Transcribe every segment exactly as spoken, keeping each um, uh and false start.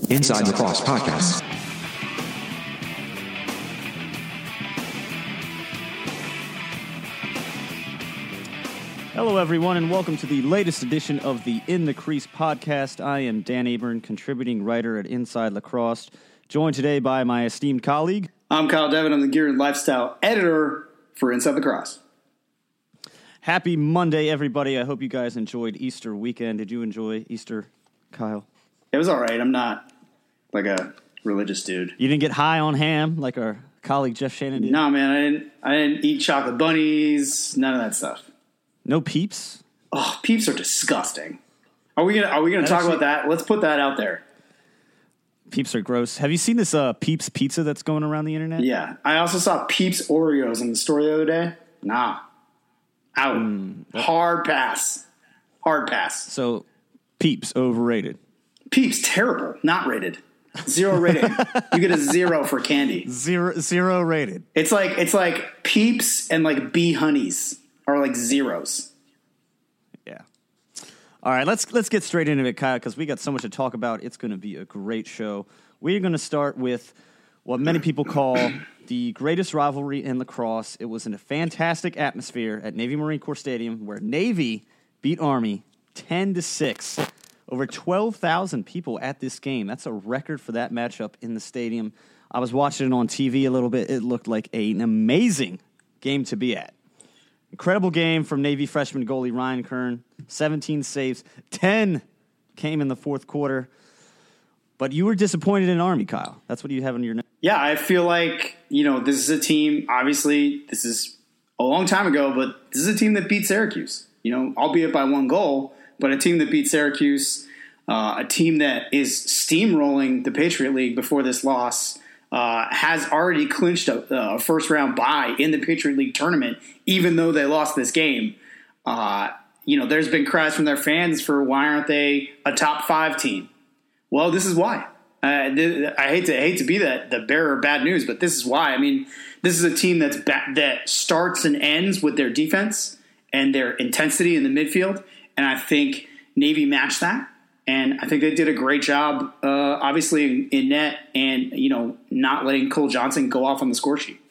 Inside Lacrosse Podcast. Hello, everyone, and welcome to the latest edition of the In the Crease podcast. I am Dan Aburn, contributing writer at Inside Lacrosse, joined today by my esteemed colleague. I'm Kyle Devin. I'm the Gear and Lifestyle editor for Inside Lacrosse. Happy Monday, everybody. I hope you guys enjoyed Easter weekend. Did you enjoy Easter, Kyle? It was all right. I'm not like a religious dude. You didn't get high on ham like our colleague Jeff Shannon did? No, man. I didn't. I didn't eat chocolate bunnies. None of that stuff. No Peeps? Oh, Peeps are disgusting. Are we gonna Are we gonna talk actually, about that? Let's put that out there. Peeps are gross. Have you seen this uh, Peeps pizza that's going around the internet? Yeah. I also saw Peeps Oreos in the store the other day. Nah. Out. Mm, Hard pass. Hard pass. So, Peeps overrated. Peeps terrible. Not rated. Zero rating. You get a zero for candy. Zero zero rated. It's like it's like Peeps and like Bee Honeys are like zeros. Yeah. All right, let's let's get straight into it, Kyle, because we got so much to talk about. It's going to be a great show. We're going to start with what many people call the greatest rivalry in lacrosse. It was in a fantastic atmosphere at Navy Marine Corps Stadium, where Navy beat Army ten to six. Over twelve thousand people at this game. That's a record for that matchup in the stadium. I was watching it on T V a little bit. It looked like an amazing game to be at. Incredible game from Navy freshman goalie Ryan Kern. seventeen saves. ten came in the fourth quarter. But you were disappointed in Army, Kyle. That's what you have in your notes. Yeah, I feel like, you know, this is a team, obviously, this is a long time ago, but this is a team that beat Syracuse. You know, albeit by one goal, but a team that beat Syracuse, uh, a team that is steamrolling the Patriot League before this loss, uh, has already clinched a, a first-round bye in the Patriot League tournament, even though they lost this game. Uh, you know, there's been cries from their fans for why aren't they a top five team? Well, this is why. Uh, th- I hate to hate to be that the bearer of bad news, but this is why. I mean, this is a team that's ba- that starts and ends with their defense and their intensity in the midfield, and I think Navy matched that. And I think they did a great job, uh, obviously, in, in net and, you know, not letting Cole Johnson go off on the score sheet.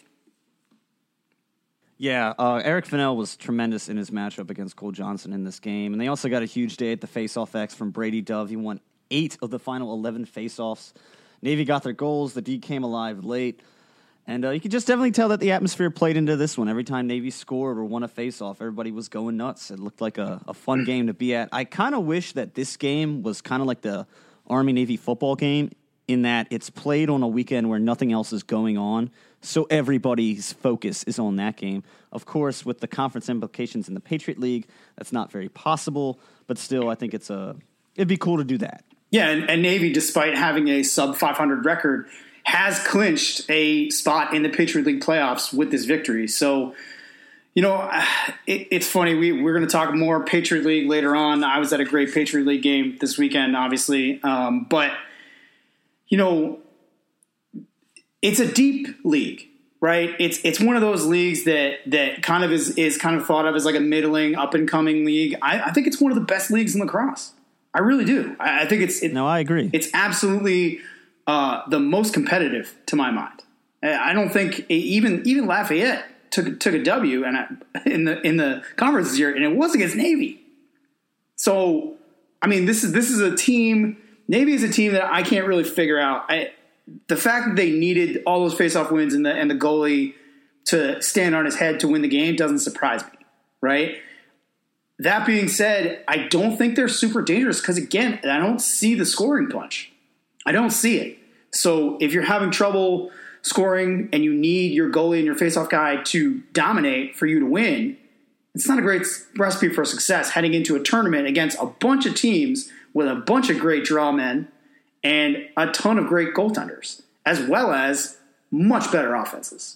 Yeah, uh, Eric Fennell was tremendous in his matchup against Cole Johnson in this game. And they also got a huge day at the Face-Off X from Brady Dove. He won eight of the final eleven face-offs. Navy got their goals. The D came alive late. And uh, you could just definitely tell that the atmosphere played into this one. Every time Navy scored or won a face-off, everybody was going nuts. It looked like a, a fun game to be at. I kind of wish that this game was kind of like the Army-Navy football game in that it's played on a weekend where nothing else is going on, so everybody's focus is on that game. Of course, with the conference implications in the Patriot League, that's not very possible, but still, I think it's a it'd be cool to do that. Yeah, and, and Navy, despite having a sub five hundred record, has clinched a spot in the Patriot League playoffs with this victory. So, you know, it, it's funny. We, we're going to talk more Patriot League later on. I was at a great Patriot League game this weekend, obviously. Um, but, you know, it's a deep league, right? It's it's one of those leagues that that kind of is, is kind of thought of as like a middling, up-and-coming league. I, I think it's one of the best leagues in lacrosse. I really do. I, I think it's it, – No, I agree. It's absolutely – Uh, the most competitive to my mind. I don't think even even Lafayette took took a W and I, in the in the conference this year, and it was against Navy. So, I mean, this is this is a team. Navy is a team that I can't really figure out. I, the fact that they needed all those faceoff wins and the and the goalie to stand on his head to win the game doesn't surprise me, right? That being said, I don't think they're super dangerous because again, I don't see the scoring punch. I don't see it. So if you're having trouble scoring and you need your goalie and your faceoff guy to dominate for you to win, it's not a great recipe for success heading into a tournament against a bunch of teams with a bunch of great draw men and a ton of great goaltenders, as well as much better offenses.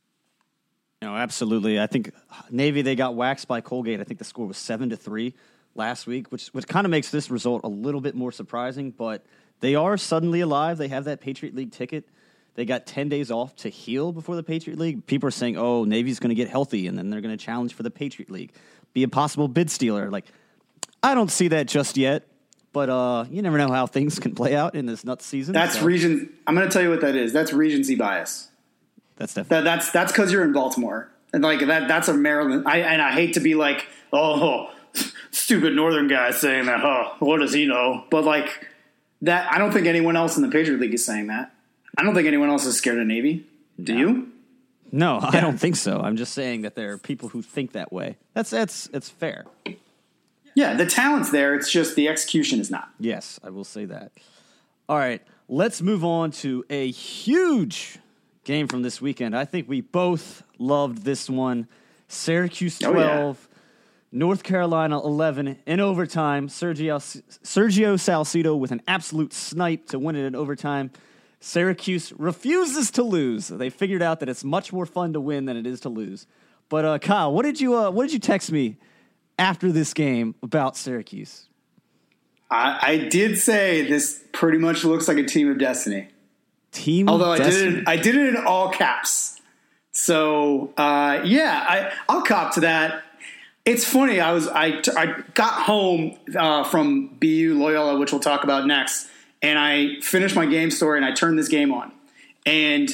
No, absolutely. I think Navy, they got waxed by Colgate. I think the score was seven to three last week, which which kind of makes this result a little bit more surprising, but they are suddenly alive. They have that Patriot League ticket. They got ten days off to heal before the Patriot League. People are saying, oh, Navy's going to get healthy, and then they're going to challenge for the Patriot League, be a possible bid stealer. Like, I don't see that just yet, But uh, you never know how things can play out in this nuts season. That's so. region. I'm going to tell you what that is. That's recency bias. That's definitely that, that's that's because you're in Baltimore, and like that. That's a Maryland. I and I hate to be like, oh, stupid Northern guy saying that. Oh, what does he know? But like that, I don't think anyone else in the Patriot League is saying that. I don't think anyone else is scared of Navy. Do no. you? No, yeah. I don't think so. I'm just saying that there are people who think that way. That's that's it's fair. Yeah, the talent's there. It's just the execution is not. Yes, I will say that. All right, let's move on to a huge game from this weekend. I think we both loved this one. Syracuse twelve, oh, yeah. North Carolina eleven in overtime. Sergio Sergio Salcido with an absolute snipe to win it in overtime. Syracuse refuses to lose. They figured out that it's much more fun to win than it is to lose. But uh, Kyle, what did you uh, what did you text me after this game about Syracuse? I, I did say this pretty much looks like a team of destiny. Team Although of I destiny. did it, I did it in all caps. So uh, yeah, I, I'll cop to that. It's funny. I was I, I got home uh, from B U Loyola, which we'll talk about next, and I finished my game story and I turned this game on, and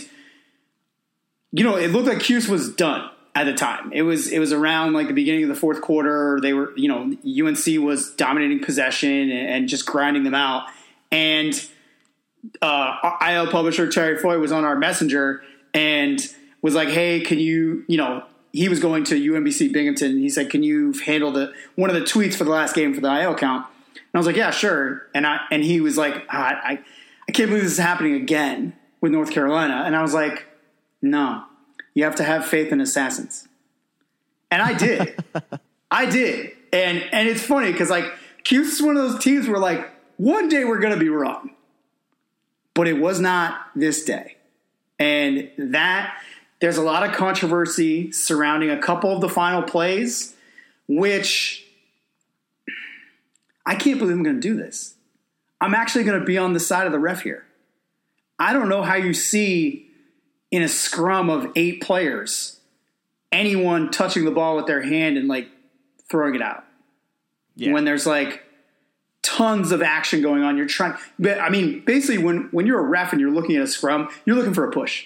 you know it looked like Cuse was done. At the time, it was it was around like the beginning of the fourth quarter. They were, you know, U N C was dominating possession and, and just grinding them out. And uh, I L publisher Terry Foy was on our messenger and was like, "Hey, can you, you know?" He was going to U M B C Binghamton. And he said, "Can you handle the one of the tweets for the last game for the I L count?" And I was like, "Yeah, sure." And I and he was like, I I, I can't believe this is happening again with North Carolina. And I was like, "No." You have to have faith in assassins. And I did. I did. And and it's funny because, like, Cuse is one of those teams where, like, one day we're going to be wrong. But it was not this day. And that, there's a lot of controversy surrounding a couple of the final plays, which I can't believe I'm going to do this. I'm actually going to be on the side of the ref here. I don't know how you see in a scrum of eight players, anyone touching the ball with their hand and like throwing it out. Yeah. When there's like tons of action going on, you're trying, but I mean, basically when, when you're a ref and you're looking at a scrum, you're looking for a push.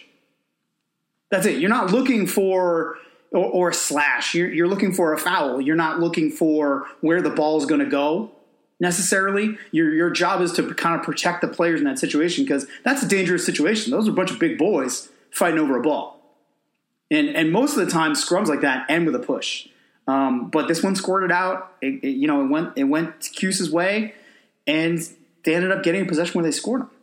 That's it. You're not looking for, or, or a slash. You're, you're looking for a foul. You're not looking for where the ball is going to go necessarily. Your, your job is to kind of protect the players in that situation because that's a dangerous situation. Those are a bunch of big boys fighting over a ball. And and most of the time, scrums like that end with a push. Um, but this one squirted out. It, it, you know, it went it went Cuse's way, and they ended up getting a possession where they scored them.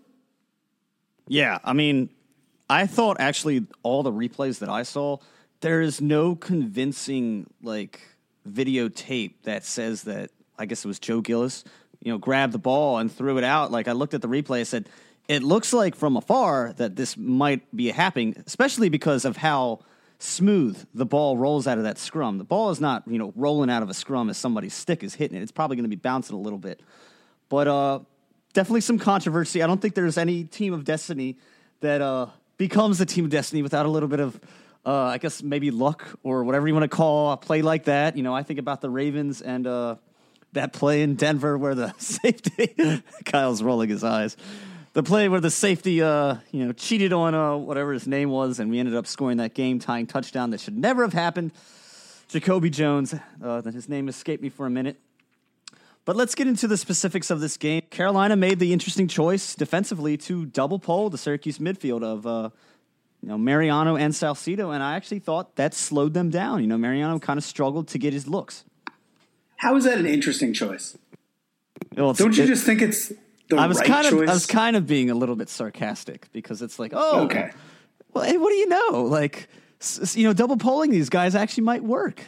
Yeah, I mean, I thought actually all the replays that I saw, there is no convincing like videotape that says that. I guess it was Joe Gillis, you know, grabbed the ball and threw it out. Like I looked at the replay, I said, it looks like from afar that this might be happening, especially because of how smooth the ball rolls out of that scrum. The ball is not, you know, rolling out of a scrum as somebody's stick is hitting it. It's probably going to be bouncing a little bit. But uh, definitely some controversy. I don't think there's any team of destiny that uh, becomes a team of destiny without a little bit of, uh, I guess, maybe luck or whatever you want to call a play like that. You know, I think about the Ravens and uh, that play in Denver where the safety, Kyle's rolling his eyes. The play where the safety, uh, you know, cheated on uh, whatever his name was, and we ended up scoring that game-tying touchdown that should never have happened. Jacoby Jones, uh, his name escaped me for a minute. But let's get into the specifics of this game. Carolina made the interesting choice defensively to double pole the Syracuse midfield of, uh, you know, Mariano and Salcido, and I actually thought that slowed them down. You know, Mariano kind of struggled to get his looks. How is that an interesting choice? Well, Don't you it, just think it's the I was right kind choice? of I was kind of being a little bit sarcastic because it's like, oh, okay. Well, hey, what do you know? Like, s- you know, double polling these guys actually might work.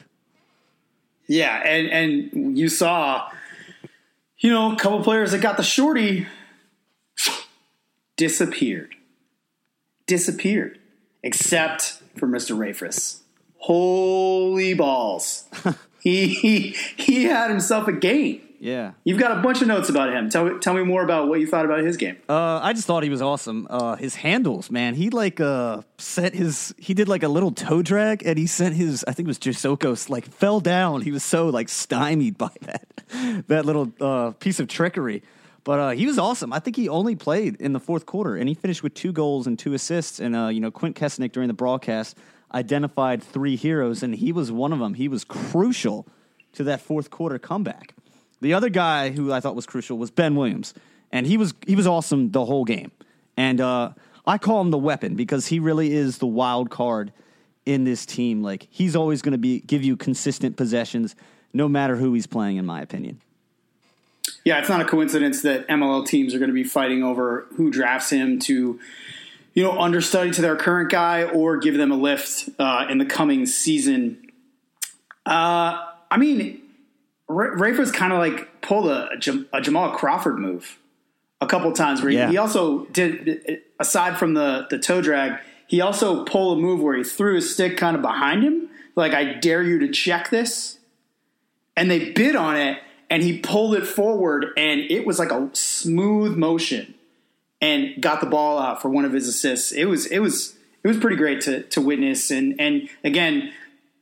Yeah, and and you saw, you know, a couple players that got the shorty disappeared, disappeared, except for Mister Rayfris. Holy balls! he, he he had himself a game. Yeah. You've got a bunch of notes about him. Tell, tell me more about what you thought about his game. Uh, I just thought he was awesome. Uh, his handles, man. He like uh, sent his, he did like a little toe drag and he sent his, I think it was Jisokos, like fell down. He was so like stymied by that, that little uh, piece of trickery. But uh, he was awesome. I think he only played in the fourth quarter, and he finished with two goals and two assists. And, uh, you know, Quint Kesnick during the broadcast identified three heroes, and he was one of them. He was crucial to that fourth quarter comeback. The other guy who I thought was crucial was Ben Williams, and he was he was awesome the whole game. And uh, I call him the weapon because he really is the wild card in this team. Like, he's always going to be give you consistent possessions no matter who he's playing, in my opinion. Yeah, it's not a coincidence that M L L teams are going to be fighting over who drafts him to, you know, understudy to their current guy or give them a lift uh, in the coming season. Uh, I mean, R- Rayford's kind of like pulled a, a, Jam- a Jamal Crawford move a couple times. Where he, yeah. he also did, aside from the, the toe drag, he also pulled a move where he threw his stick kind of behind him, like, I dare you to check this. And they bid on it. And he pulled it forward, and it was like a smooth motion, and got the ball out for one of his assists. It was it was it was pretty great to to witness. And and again,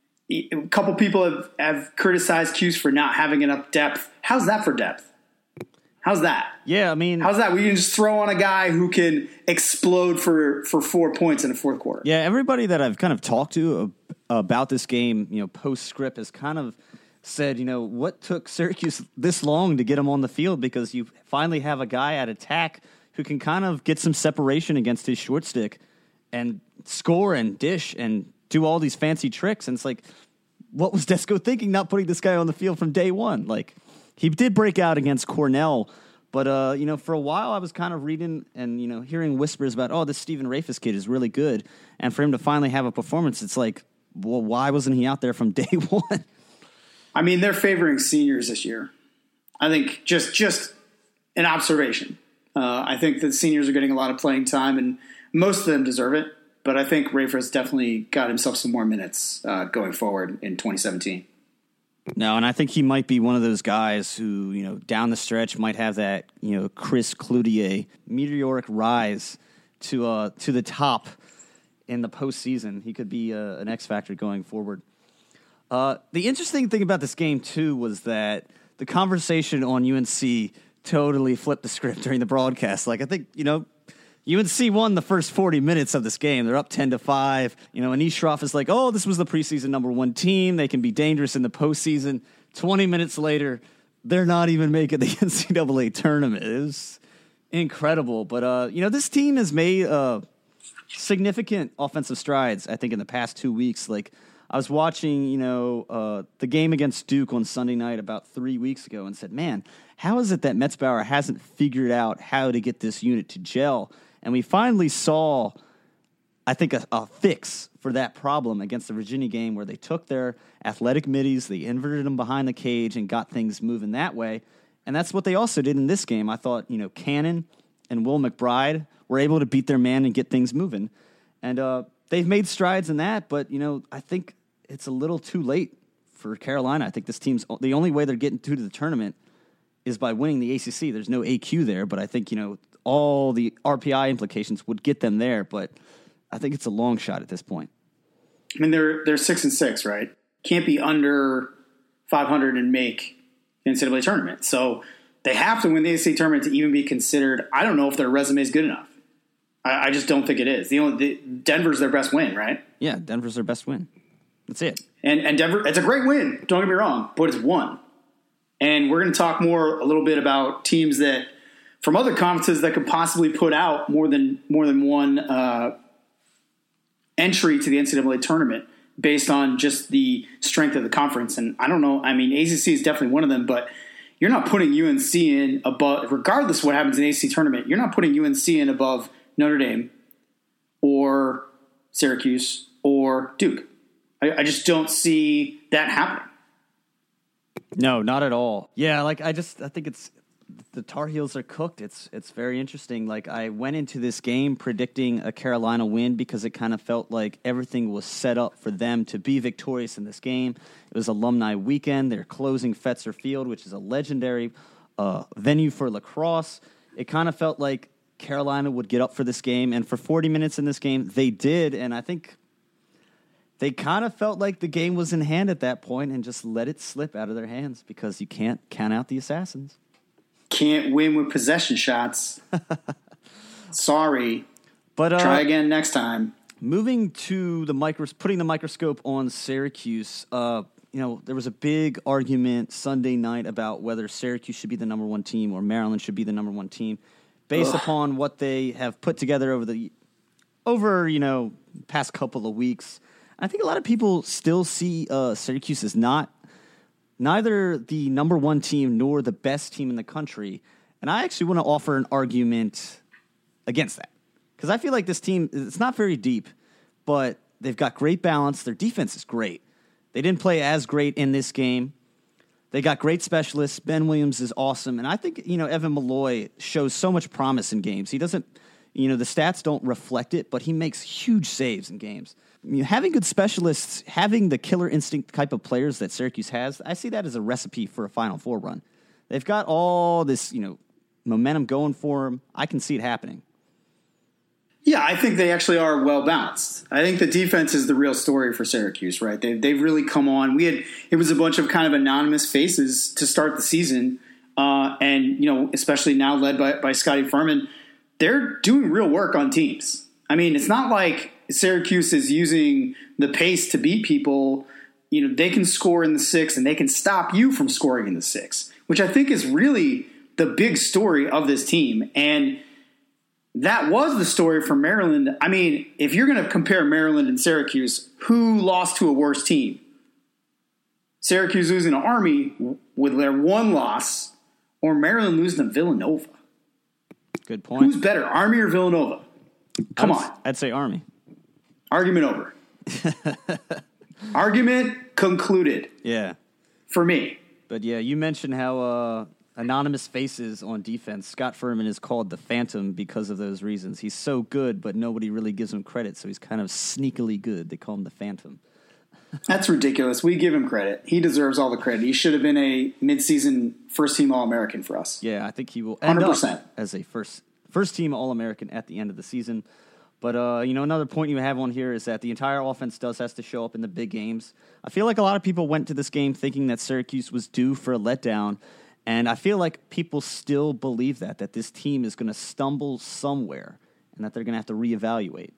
a couple people have, have criticized Cuse for not having enough depth. How's that for depth? How's that? Yeah, I mean, how's that? We can just throw on a guy who can explode for for four points in the fourth quarter. Yeah, everybody that I've kind of talked to about this game, you know, postscript has kind of said, you know, what took Syracuse this long to get him on the field, because you finally have a guy at attack who can kind of get some separation against his short stick and score and dish and do all these fancy tricks. And it's like, what was Desko thinking not putting this guy on the field from day one? Like, he did break out against Cornell, but, uh, you know, for a while I was kind of reading and, you know, hearing whispers about, oh, this Stephen Rafis kid is really good. And for him to finally have a performance, it's like, well, why wasn't he out there from day one? I mean, they're favoring seniors this year. I think just just an observation. Uh, I think that seniors are getting a lot of playing time, and most of them deserve it. But I think Rayford's definitely got himself some more minutes uh, going forward in twenty seventeen. No, and I think he might be one of those guys who, you know, down the stretch might have that, you know, Chris Cloutier meteoric rise to uh, to the top in the postseason. He could be uh, an X factor going forward. Uh, the interesting thing about this game, too, was that the conversation on U N C totally flipped the script during the broadcast. Like, I think, you know, U N C won the first forty minutes of this game. They're up ten to five. You know, Anish Shroff is like, oh, this was the preseason number one team. They can be dangerous in the postseason. twenty minutes later, they're not even making the N C double A tournament. It was incredible. But, uh, you know, this team has made uh, significant offensive strides, I think, in the past two weeks. Like, I was watching, you know, uh, the game against Duke on Sunday night about three weeks ago and said, man, how is it that Metzbauer hasn't figured out how to get this unit to gel? And we finally saw, I think, a, a fix for that problem against the Virginia game, where they took their athletic middies, they inverted them behind the cage and got things moving that way. And that's what they also did in this game. I thought, you know, Cannon and Will McBride were able to beat their man and get things moving. And uh, they've made strides in that, but, you know, I think it's a little too late for Carolina. I think this team's the only way they're getting through to the tournament is by winning the A C C. There's no A Q there, but I think, you know, all the R P I implications would get them there. But I think it's a long shot at this point. I mean, they're they're six and six, right? Can't be under five hundred and make the N C double A tournament. So they have to win the A C C tournament to even be considered. I don't know if their resume is good enough. I, I just don't think it is. The only the, Denver's their best win, right? Yeah, Denver's their best win. That's it. And and Denver, it's a great win. Don't get me wrong, but it's one. And we're going to talk more a little bit about teams that from other conferences that could possibly put out more than more than one uh, entry to the N C double A tournament based on just the strength of the conference. And I don't know. I mean, A C C is definitely one of them, but you're not putting U N C in above, regardless of what happens in the A C C tournament. You're not putting U N C in above Notre Dame or Syracuse or Duke. I, I just don't see that happening. No, not at all. Yeah, like I just I think it's the Tar Heels are cooked. It's it's very interesting. Like, I went into this game predicting a Carolina win because it kind of felt like everything was set up for them to be victorious in this game. It was alumni weekend. They're closing Fetzer Field, which is a legendary uh, venue for lacrosse. It kind of felt like Carolina would get up for this game, and for forty minutes in this game, they did, and I think they kind of felt like the game was in hand at that point and just let it slip out of their hands because you can't count out the Assassins. Can't win with possession shots. Sorry. But uh, try again next time. Moving to the micro, putting the microscope on Syracuse. Uh, you know, there was a big argument Sunday night about whether Syracuse should be the number one team or Maryland should be the number one team, based Ugh. upon what they have put together over the over you know past couple of weeks. I think a lot of people still see uh, Syracuse as not. Neither the number one team nor the best team in the country. And I actually want to offer an argument against that. Because I feel like this team, it's not very deep, but they've got great balance. Their defense is great. They didn't play as great in this game. They got great specialists. Ben Williams is awesome. And I think, you know, Evan Malloy shows so much promise in games. He doesn't, you know, the stats don't reflect it, but he makes huge saves in games. I mean, having good specialists, having the killer instinct type of players that Syracuse has, I see that as a recipe for a Final Four run. They've got all this, you know, momentum going for them. I can see it happening. Yeah, I think they actually are well balanced. I think the defense is the real story for Syracuse, right? They've they've really come on. We had it was a bunch of kind of anonymous faces to start the season, uh, and you know, especially now led by by Scotty Furman, they're doing real work on teams. I mean, it's not like Syracuse is using the pace to beat people. You know, they can score in the six and they can stop you from scoring in the six, which I think is really the big story of this team. And that was the story for Maryland. I mean, if you're going to compare Maryland and Syracuse, who lost to a worse team? Syracuse losing to Army with their one loss, or Maryland losing to Villanova? Good point. Who's better, Army or Villanova? Come I'd, on. I'd say Army. Argument over. Argument concluded. Yeah. For me. But yeah, you mentioned how uh, anonymous faces on defense. Scott Furman is called the Phantom because of those reasons. He's so good, but nobody really gives him credit, so he's kind of sneakily good. They call him the Phantom. That's ridiculous. We give him credit. He deserves all the credit. He should have been a midseason first-team All-American for us. Yeah, I think he will end one hundred percent. up as a first first-team All-American at the end of the season. But, uh, you know, another point you have on here is that the entire offense does has to show up in the big games. I feel like a lot of people went to this game thinking that Syracuse was due for a letdown, and I feel like people still believe that, that this team is going to stumble somewhere and that they're going to have to reevaluate.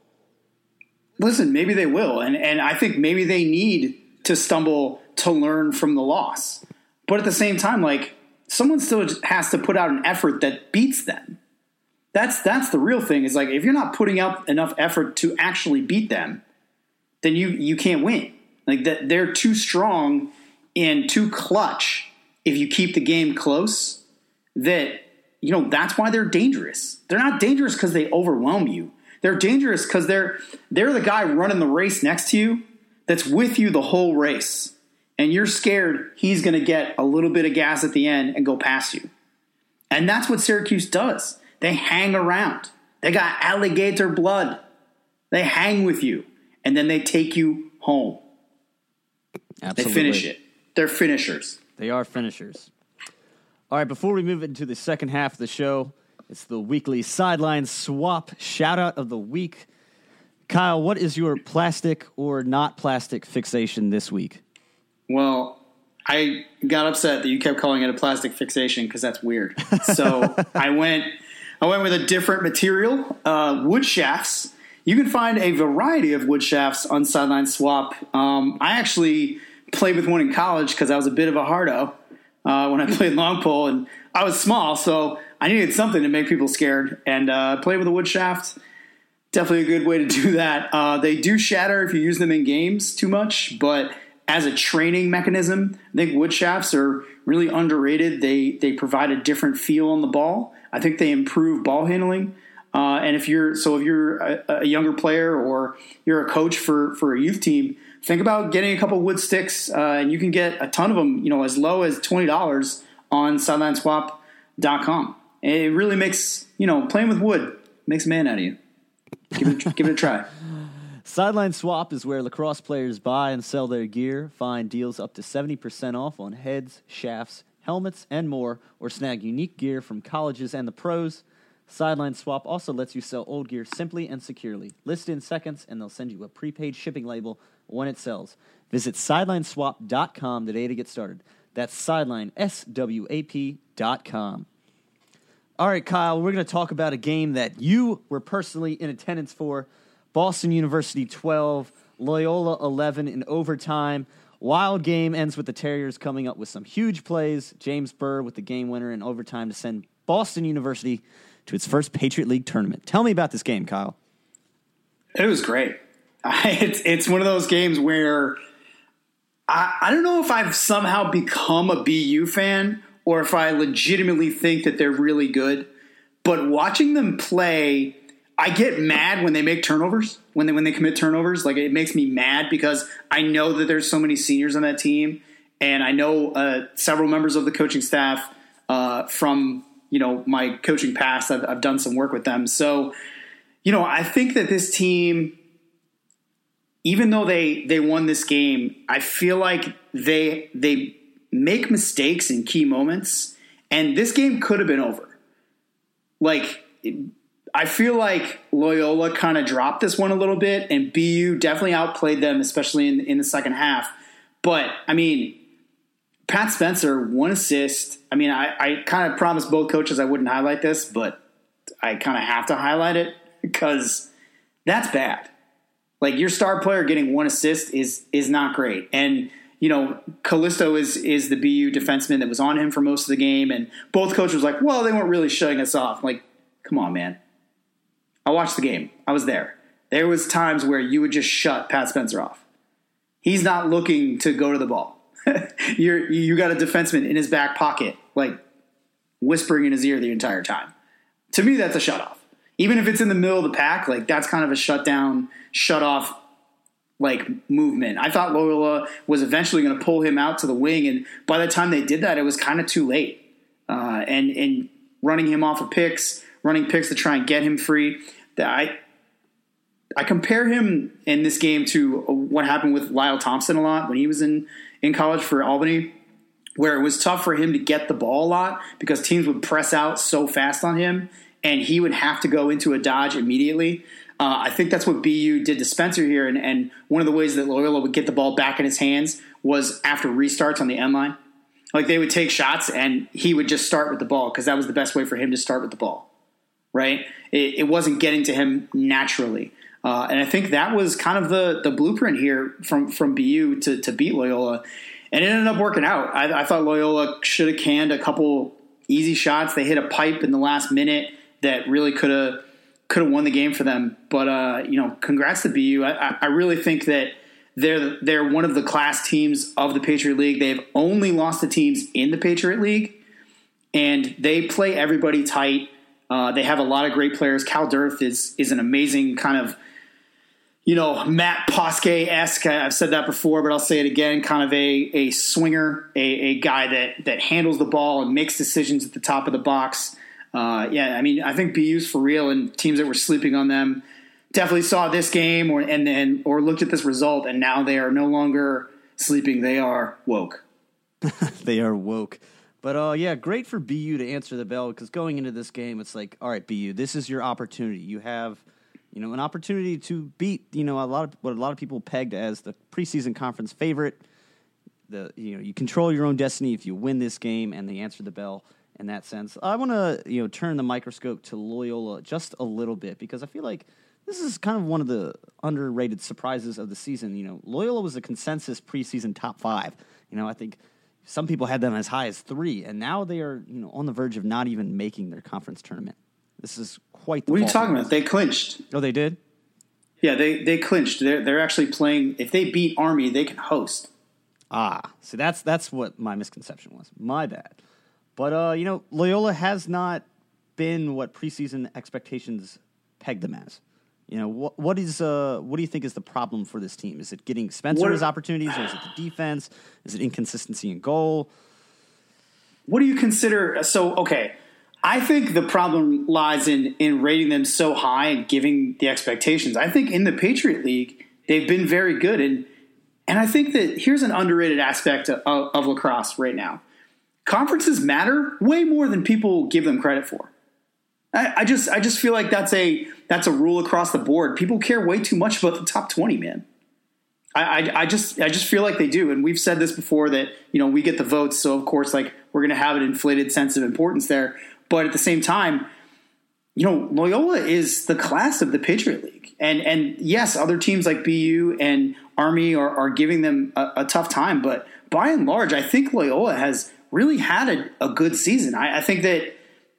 Listen, maybe they will, and, and I think maybe they need to stumble to learn from the loss. But at the same time, like, someone still has to put out an effort that beats them. That's that's the real thing. Is like if you're not putting out enough effort to actually beat them, then you you can't win. Like that they're too strong and too clutch if you keep the game close. That you know that's why they're dangerous. They're not dangerous because they overwhelm you. They're dangerous because they're they're the guy running the race next to you that's with you the whole race, and you're scared he's going to get a little bit of gas at the end and go past you. And that's what Syracuse does. They hang around. They got alligator blood. They hang with you, and then they take you home. Absolutely. They finish it. They're finishers. They are finishers. All right, before we move into the second half of the show, it's the weekly sideline swap shout-out of the week. Kyle, what is your plastic or not plastic fixation this week? Well, I got upset that you kept calling it a plastic fixation because that's weird. So I went... I went with a different material, uh, wood shafts. You can find a variety of wood shafts on Sideline Swap. Um, I actually played with one in college because I was a bit of a hardo uh, when I played long pole, and I was small, so I needed something to make people scared. And uh, played with a wood shaft. Definitely a good way to do that. Uh, they do shatter if you use them in games too much, but as a training mechanism, I think wood shafts are really underrated. They they provide a different feel on the ball. I think they improve ball handling. Uh, and if you're so if you're a, a younger player or you're a coach for, for a youth team, think about getting a couple wood sticks, uh, and you can get a ton of them, you know, as low as twenty dollars on Sideline Swap dot com. It really makes, you know, playing with wood makes a man out of you. Give it a, give it a try. Sideline Swap is where lacrosse players buy and sell their gear, find deals up to seventy percent off on heads, shafts, helmets, and more, or snag unique gear from colleges and the pros. Sideline Swap also lets you sell old gear simply and securely. List in seconds, and they'll send you a prepaid shipping label when it sells. Visit sideline swap dot com today to get started. That's sideline, S W A P dot com. All right, Kyle, we're going to talk about a game that you were personally in attendance for. Boston University twelve, Loyola eleven in overtime. Wild game ends with the Terriers coming up with some huge plays. James Burr with the game winner in overtime to send Boston University to its first Patriot League tournament. Tell me about this game, Kyle. It was great. It's it's one of those games where I, I don't know if I've somehow become a B U fan or if I legitimately think that they're really good. But watching them play, I get mad when they make turnovers, when they when they commit turnovers. Like, it makes me mad because I know that there's so many seniors on that team, and I know uh, several members of the coaching staff uh, from you know my coaching past. I've, I've done some work with them, so you know I think that this team, even though they they won this game, I feel like they they make mistakes in key moments, and this game could have been over. Like, I feel like Loyola kind of dropped this one a little bit, and B U definitely outplayed them, especially in, in the second half. But, I mean, Pat Spencer, one assist. I mean, I, I kind of promised both coaches I wouldn't highlight this, but I kind of have to highlight it because that's bad. Like, your star player getting one assist is is not great. And, you know, Callisto is is the B U defenseman that was on him for most of the game, and both coaches were like, well, they weren't really shutting us off. I'm like, come on, man. I watched the game. I was there. There was times where you would just shut Pat Spencer off. He's not looking to go to the ball. You're you got a defenseman in his back pocket, like whispering in his ear the entire time. To me, that's a shutoff. Even if it's in the middle of the pack, like that's kind of a shutdown, shut off like movement. I thought Loyola was eventually going to pull him out to the wing, and by the time they did that, it was kind of too late. Uh, and and running him off of picks, running picks to try and get him free. That I I compare him in this game to what happened with Lyle Thompson a lot when he was in, in college for Albany, where it was tough for him to get the ball a lot because teams would press out so fast on him, and he would have to go into a dodge immediately. Uh, I think that's what B U did to Spencer here, and, and one of the ways that Loyola would get the ball back in his hands was after restarts on the end line. Like, they would take shots, and he would just start with the ball because that was the best way for him to start with the ball, right? It, it wasn't getting to him naturally. Uh, and I think that was kind of the the blueprint here from, from B U to, to beat Loyola. And it ended up working out. I, I thought Loyola should have canned a couple easy shots. They hit a pipe in the last minute that really could have could have won the game for them. But, uh, you know, congrats to B U. I, I really think that they're they're one of the class teams of the Patriot League. They've only lost to teams in the Patriot League, and they play everybody tight. Uh, they have a lot of great players. Cal Dirth is is an amazing kind of, you know, Matt Posque-esque. I've said that before, but I'll say it again. Kind of a a swinger, a, a guy that that handles the ball and makes decisions at the top of the box. Uh, yeah, I mean, I think B U's for real, and teams that were sleeping on them definitely saw this game or and then or looked at this result, and now they are no longer sleeping; they are woke. They are woke. But uh, yeah, great for B U to answer the bell, because going into this game, it's like, all right, B U, this is your opportunity. You have, you know, an opportunity to beat, you know, a lot of what a lot of people pegged as the preseason conference favorite. The you know, you control your own destiny if you win this game, and they answer the bell in that sense. I want to you know turn the microscope to Loyola just a little bit, because I feel like this is kind of one of the underrated surprises of the season. You know, Loyola was a consensus preseason top five. You know, I think some people had them as high as three, and now they are, you know, on the verge of not even making their conference tournament. This is quite the What are you talking about? They clinched. Oh, they did? Yeah, they, they clinched. They're they're actually playing. If they beat Army, they can host. Ah, so that's that's what my misconception was. My bad. But uh, you know, Loyola has not been what preseason expectations pegged them as. You know, what what is uh what do you think is the problem for this team? Is it getting Spencer his opportunities, or is it the defense? Is it inconsistency in goal? What do you consider? So, okay, I think the problem lies in in rating them so high and giving the expectations. I think in the Patriot League, they've been very good. And and I think that here's an underrated aspect of, of lacrosse right now. Conferences matter way more than people give them credit for. I, I just I just feel like that's a that's a rule across the board. People care way too much about the top twenty, man. I, I, I just I just feel like they do, and we've said this before that you know we get the votes, so of course like we're going to have an inflated sense of importance there. But at the same time, you know Loyola is the class of the Patriot League, and and yes, other teams like B U and Army are, are giving them a, a tough time, but by and large, I think Loyola has really had a, a good season. I, I think that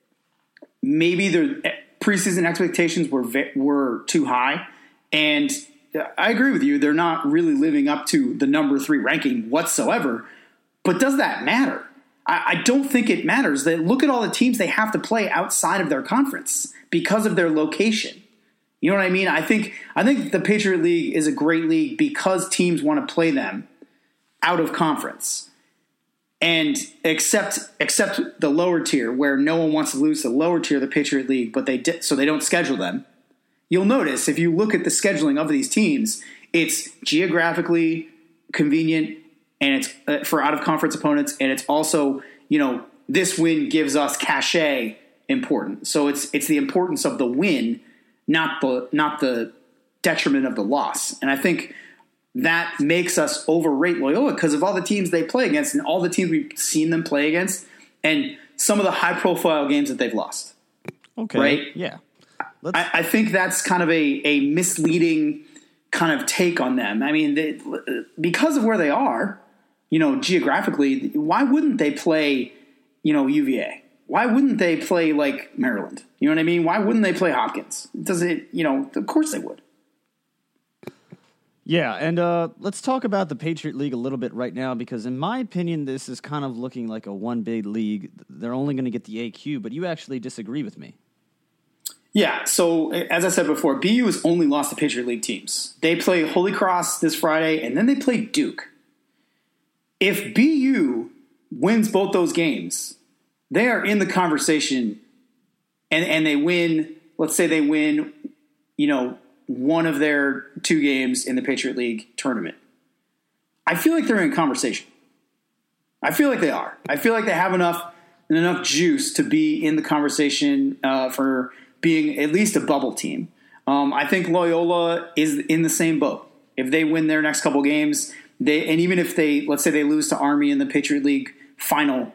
maybe their preseason expectations were were too high, and I agree with you. They're not really living up to the number three ranking whatsoever. But does that matter? I, I don't think it matters. They look at all the teams they have to play outside of their conference because of their location. You know what I mean? I think I think the Patriot League is a great league because teams want to play them out of conference. And except except the lower tier, where no one wants to lose the lower tier of the Patriot League, but they di- so they don't schedule them. You'll notice if you look at the scheduling of these teams, it's geographically convenient, and it's uh, for out of conference opponents, and it's also you know this win gives us cachet important. So it's it's the importance of the win, not the not the detriment of the loss. And I think that makes us overrate Loyola because of all the teams they play against and all the teams we've seen them play against and some of the high profile games that they've lost. Okay. Right? Yeah. I, I think that's kind of a, a misleading kind of take on them. I mean, they, because of where they are, you know, geographically, why wouldn't they play, you know, U V A? Why wouldn't they play like Maryland? You know what I mean? Why wouldn't they play Hopkins? Does it, you know, of course they would. Yeah, and uh, let's talk about the Patriot League a little bit right now because, in my opinion, this is kind of looking like a one big league. They're only going to get the A Q, but you actually disagree with me. Yeah, so as I said before, B U has only lost to Patriot League teams. They play Holy Cross this Friday, and then they play Duke. If B U wins both those games, they are in the conversation, and, and they win, let's say they win, you know, one of their two games in the Patriot League tournament. I feel like they're in conversation. I feel like they are. I feel like they have enough enough juice to be in the conversation uh, for being at least a bubble team. Um, I think Loyola is in the same boat. If they win their next couple games, they and even if they, let's say they lose to Army in the Patriot League final,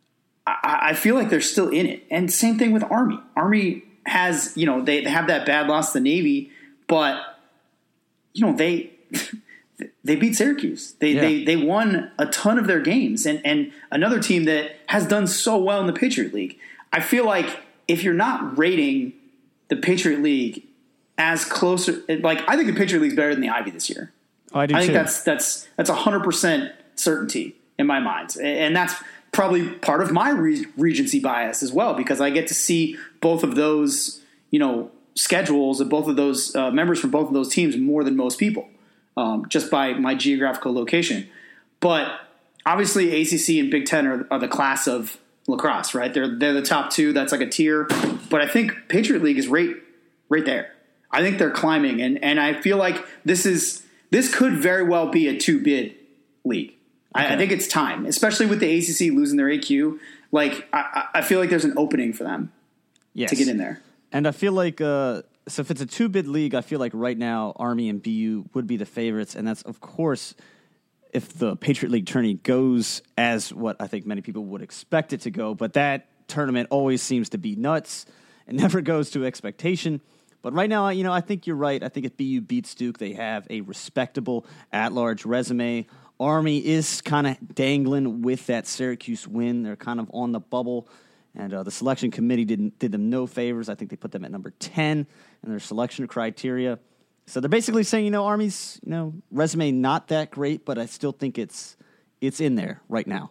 I, I feel like they're still in it. And same thing with Army. Army has, you know, they, they have that bad loss to the Navy, but you know they they beat Syracuse. They yeah. they they won a ton of their games, and and another team that has done so well in the Patriot League. I feel like if you're not rating the Patriot League as closer, like I think the Patriot League's better than the Ivy this year. Oh, I do I think too. that's that's that's a hundred percent certainty in my mind, and that's probably part of my re- regency bias as well because I get to see both of those, you know. schedules of both of those uh, members from both of those teams more than most people, um, just by my geographical location. But obviously, A C C and Big Ten are, are the class of lacrosse, right? They're they're the top two. That's like a tier. But I think Patriot League is right right there. I think they're climbing, and and I feel like this is this could very well be a two bid league. Okay. I, I think it's time, especially with the A C C losing their A Q. Like I, I feel like there's an opening for them yes. to get in there. And I feel like, uh, so if it's a two-bid league, I feel like right now Army and B U would be the favorites. And that's, of course, if the Patriot League tourney goes as what I think many people would expect it to go. But that tournament always seems to be nuts. It never goes to expectation. But right now, you know, I think you're right. I think if B U beats Duke, they have a respectable at-large resume. Army is kind of dangling with that Syracuse win. They're kind of on the bubble. And uh, the selection committee didn't did them no favors. I think they put them at number ten in their selection criteria. So they're basically saying, you know, Army's, you know, resume not that great, but I still think it's it's in there right now.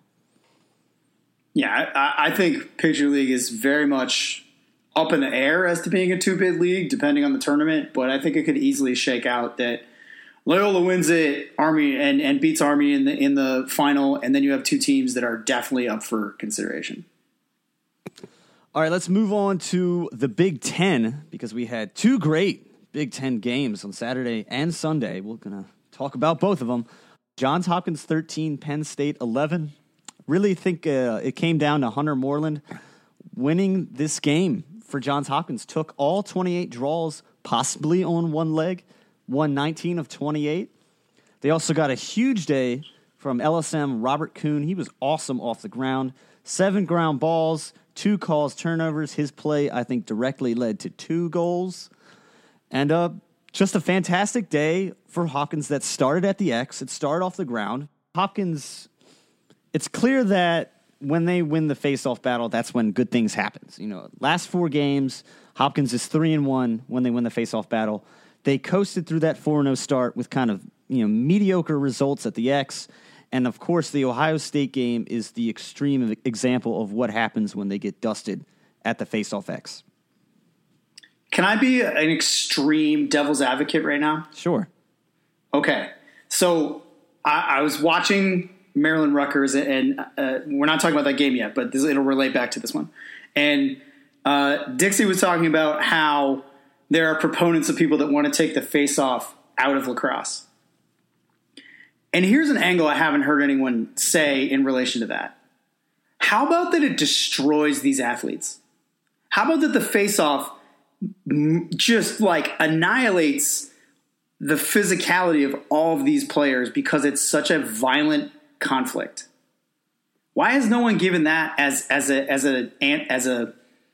Yeah, I, I think Patriot League is very much up in the air as to being a two-bid league, depending on the tournament. But I think it could easily shake out that Loyola wins it, Army and, and beats Army in the in the final, and then you have two teams that are definitely up for consideration. All right, let's move on to the Big Ten because we had two great Big Ten games on Saturday and Sunday. We're going to talk about both of them. Johns Hopkins thirteen, Penn State eleven. Really think uh, it came down to Hunter Moreland winning this game for Johns Hopkins. Took all twenty-eight draws, possibly on one leg, won nineteen of twenty-eight. They also got a huge day from L S M Robert Kuhn. He was awesome off the ground. Seven ground balls, two calls, turnovers. His play, I think, directly led to two goals. And uh, just a fantastic day for Hopkins that started at the X. It started off the ground. Hopkins, it's clear that when they win the face-off battle, that's when good things happen. You know, last four games, Hopkins is three and one when they win the face-off battle. They coasted through that four and oh start with kind of, you know, mediocre results at the X. And, of course, the Ohio State game is the extreme example of what happens when they get dusted at the face-off X. Can I be an extreme devil's advocate right now? Sure. Okay. So I, I was watching Maryland Rutgers, and uh, we're not talking about that game yet, but this, it'll relate back to this one. And uh, Dixie was talking about how there are proponents of people that want to take the face-off out of lacrosse. And here's an angle I haven't heard anyone say in relation to that. How about that it destroys these athletes? How about that the face-off just like annihilates the physicality of all of these players because it's such a violent conflict? Why has no one given that as as a as a as a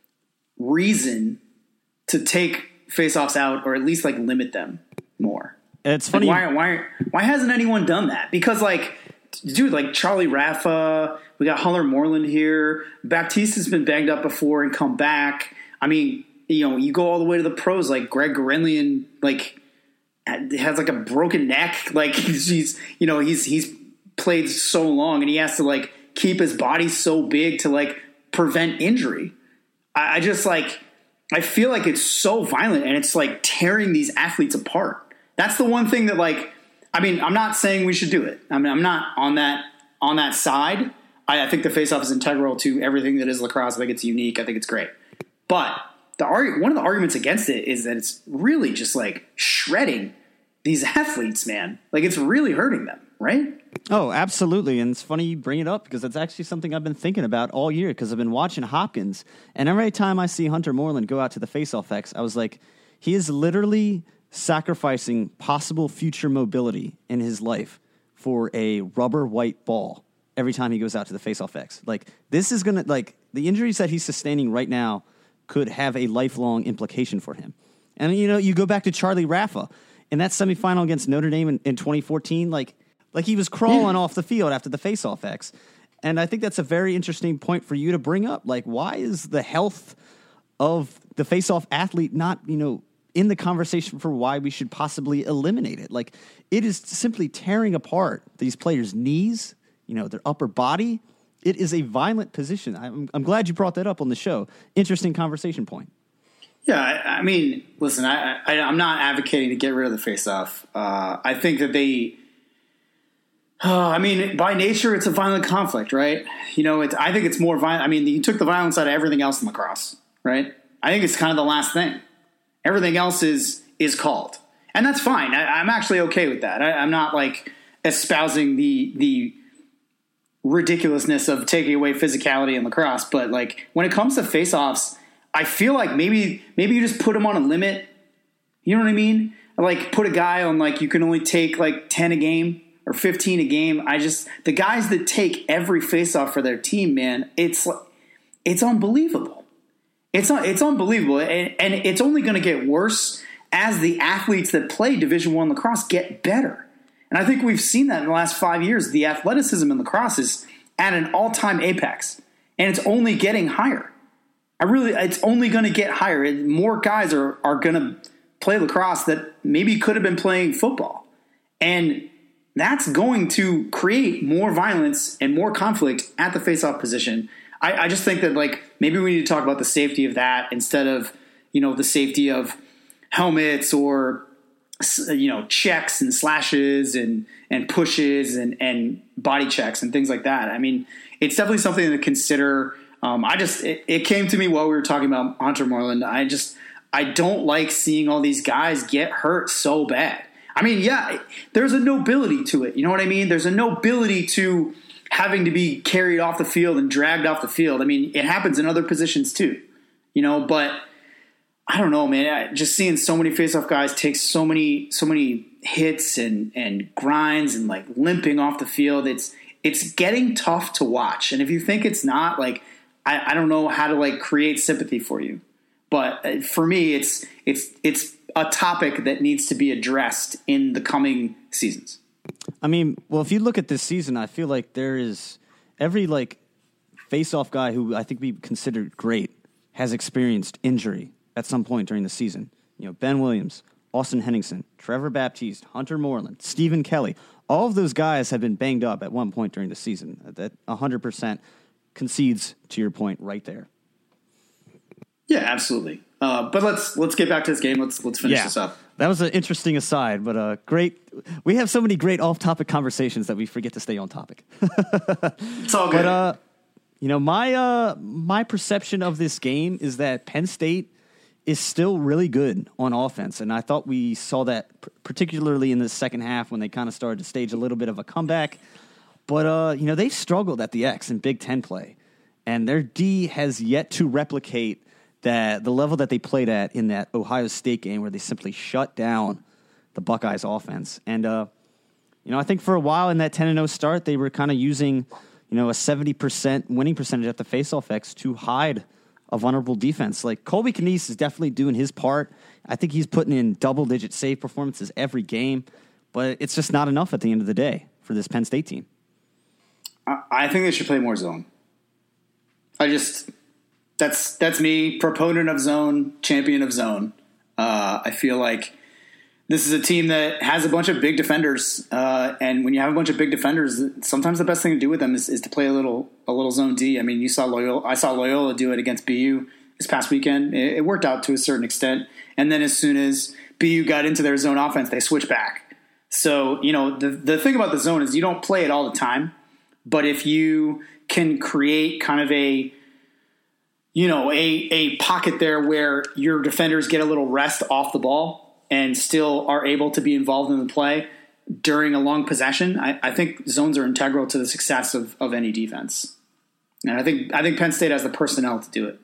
reason to take face-offs out, or at least like limit them more? It's funny. Like why, why, why hasn't anyone done that? Because, like, dude, like Charlie Raffa, we got Hunter Moreland here. Baptiste's been banged up before and come back. I mean, you know, you go all the way to the pros, like Greg Gorenlian, like, has like a broken neck. Like, he's, you know, he's he's played so long, and he has to like keep his body so big to like prevent injury. I, I just like, I feel like it's so violent, and it's like tearing these athletes apart. That's the one thing that, like, I mean, I'm not saying we should do it. I mean, I'm not on that on that side. I, I think the face-off is integral to everything that is lacrosse. I think it's unique. I think it's great. But the one of the arguments against it is that it's really just like shredding these athletes, man. Like, it's really hurting them, right? Oh, absolutely. And it's funny you bring it up because it's actually something I've been thinking about all year because I've been watching Hopkins. And every time I see Hunter Moreland go out to the face-off X, I was like, he is literally sacrificing possible future mobility in his life for a rubber white ball every time he goes out to the face-off X. Like, this is going to, like, the injuries that he's sustaining right now could have a lifelong implication for him. And, you know, you go back to Charlie Raffa in that semifinal against Notre Dame in, in twenty fourteen, like, like he was crawling yeah. off the field after the face-off X. And I think that's a very interesting point for you to bring up. Like, why is the health of the face-off athlete not, you know, in the conversation for why we should possibly eliminate it? Like, it is simply tearing apart these players' knees, you know, their upper body. It is a violent position. I'm, I'm glad you brought that up on the show. Interesting conversation point. Yeah, I, I mean, listen, I, I, I'm not advocating to get rid of the face-off. Uh, I think that they, uh, I mean, by nature, it's a violent conflict, right? You know, it's, I think it's more violent. I mean, you took the violence out of everything else in lacrosse, right? I think it's kind of the last thing. Everything else is is called, and that's fine. I, I'm actually okay with that. I, I'm not like espousing the the ridiculousness of taking away physicality in lacrosse, but like when it comes to face-offs, I feel like maybe maybe you just put them on a limit. You know what I mean? Like put a guy on like you can only take like ten a game or fifteen a game. I just the guys that take every face-off for their team, man, it's it's unbelievable. It's not, it's unbelievable, and, and it's only going to get worse as the athletes that play Division I lacrosse get better. And I think we've seen that in the last five years. The athleticism in lacrosse is at an all-time apex, and it's only getting higher. I really, it's only going to get higher. More guys are are going to play lacrosse that maybe could have been playing football, and that's going to create more violence and more conflict at the face-off position. I, I just think that, like, maybe we need to talk about the safety of that instead of, you know, the safety of helmets or, you know, checks and slashes and, and pushes and, and body checks and things like that. I mean, it's definitely something to consider. um, I just it, it came to me while we were talking about Hunter Moreland. I just I don't like seeing all these guys get hurt so bad. I mean, yeah, there's a nobility to it. You know what I mean? There's a nobility to having to be carried off the field and dragged off the field. I mean, it happens in other positions too, you know, but I don't know, man. I, just seeing so many faceoff guys take so many, so many hits and, and grinds and like limping off the field. It's, it's getting tough to watch. And if you think it's not, like, I, I don't know how to like create sympathy for you, but for me, it's, it's, it's a topic that needs to be addressed in the coming seasons. I mean, well, if you look at this season, I feel like there is every like face-off guy who I think we considered great has experienced injury at some point during the season. You know, Ben Williams, Austin Henningsen, Trevor Baptiste, Hunter Moreland, Stephen Kelly. All of those guys have been banged up at one point during the season. That one hundred percent concedes to your point right there. Yeah, absolutely. Uh, but let's let's get back to this game. Let's let's finish yeah, this up. That was an interesting aside, but uh, great. We have so many great off-topic conversations that we forget to stay on topic. It's all good. But uh, you know, my uh, my perception of this game is that Penn State is still really good on offense, and I thought we saw that p- particularly in the second half when they kind of started to stage a little bit of a comeback. But uh, you know, they struggled at the X in Big Ten play, and their D has yet to replicate that the level that they played at in that Ohio State game where they simply shut down the Buckeyes offense. And, uh, you know, I think for a while in that ten and oh start, they were kind of using, you know, a seventy percent winning percentage at the faceoff X to hide a vulnerable defense. Like Colby Knies is definitely doing his part. I think he's putting in double-digit save performances every game, but it's just not enough at the end of the day for this Penn State team. I think they should play more zone. I just... That's that's me, proponent of zone, champion of zone. Uh, I feel like this is a team that has a bunch of big defenders, uh, and when you have a bunch of big defenders, sometimes the best thing to do with them is, is to play a little a little zone D. I mean, you saw Loyola, I saw Loyola do it against B U this past weekend. It, it worked out to a certain extent, and then as soon as B U got into their zone offense, they switched back. So you know the the thing about the zone is you don't play it all the time, but if you can create kind of a you know, a, a pocket there where your defenders get a little rest off the ball and still are able to be involved in the play during a long possession, I, I think zones are integral to the success of, of any defense. And I think I think Penn State has the personnel to do it.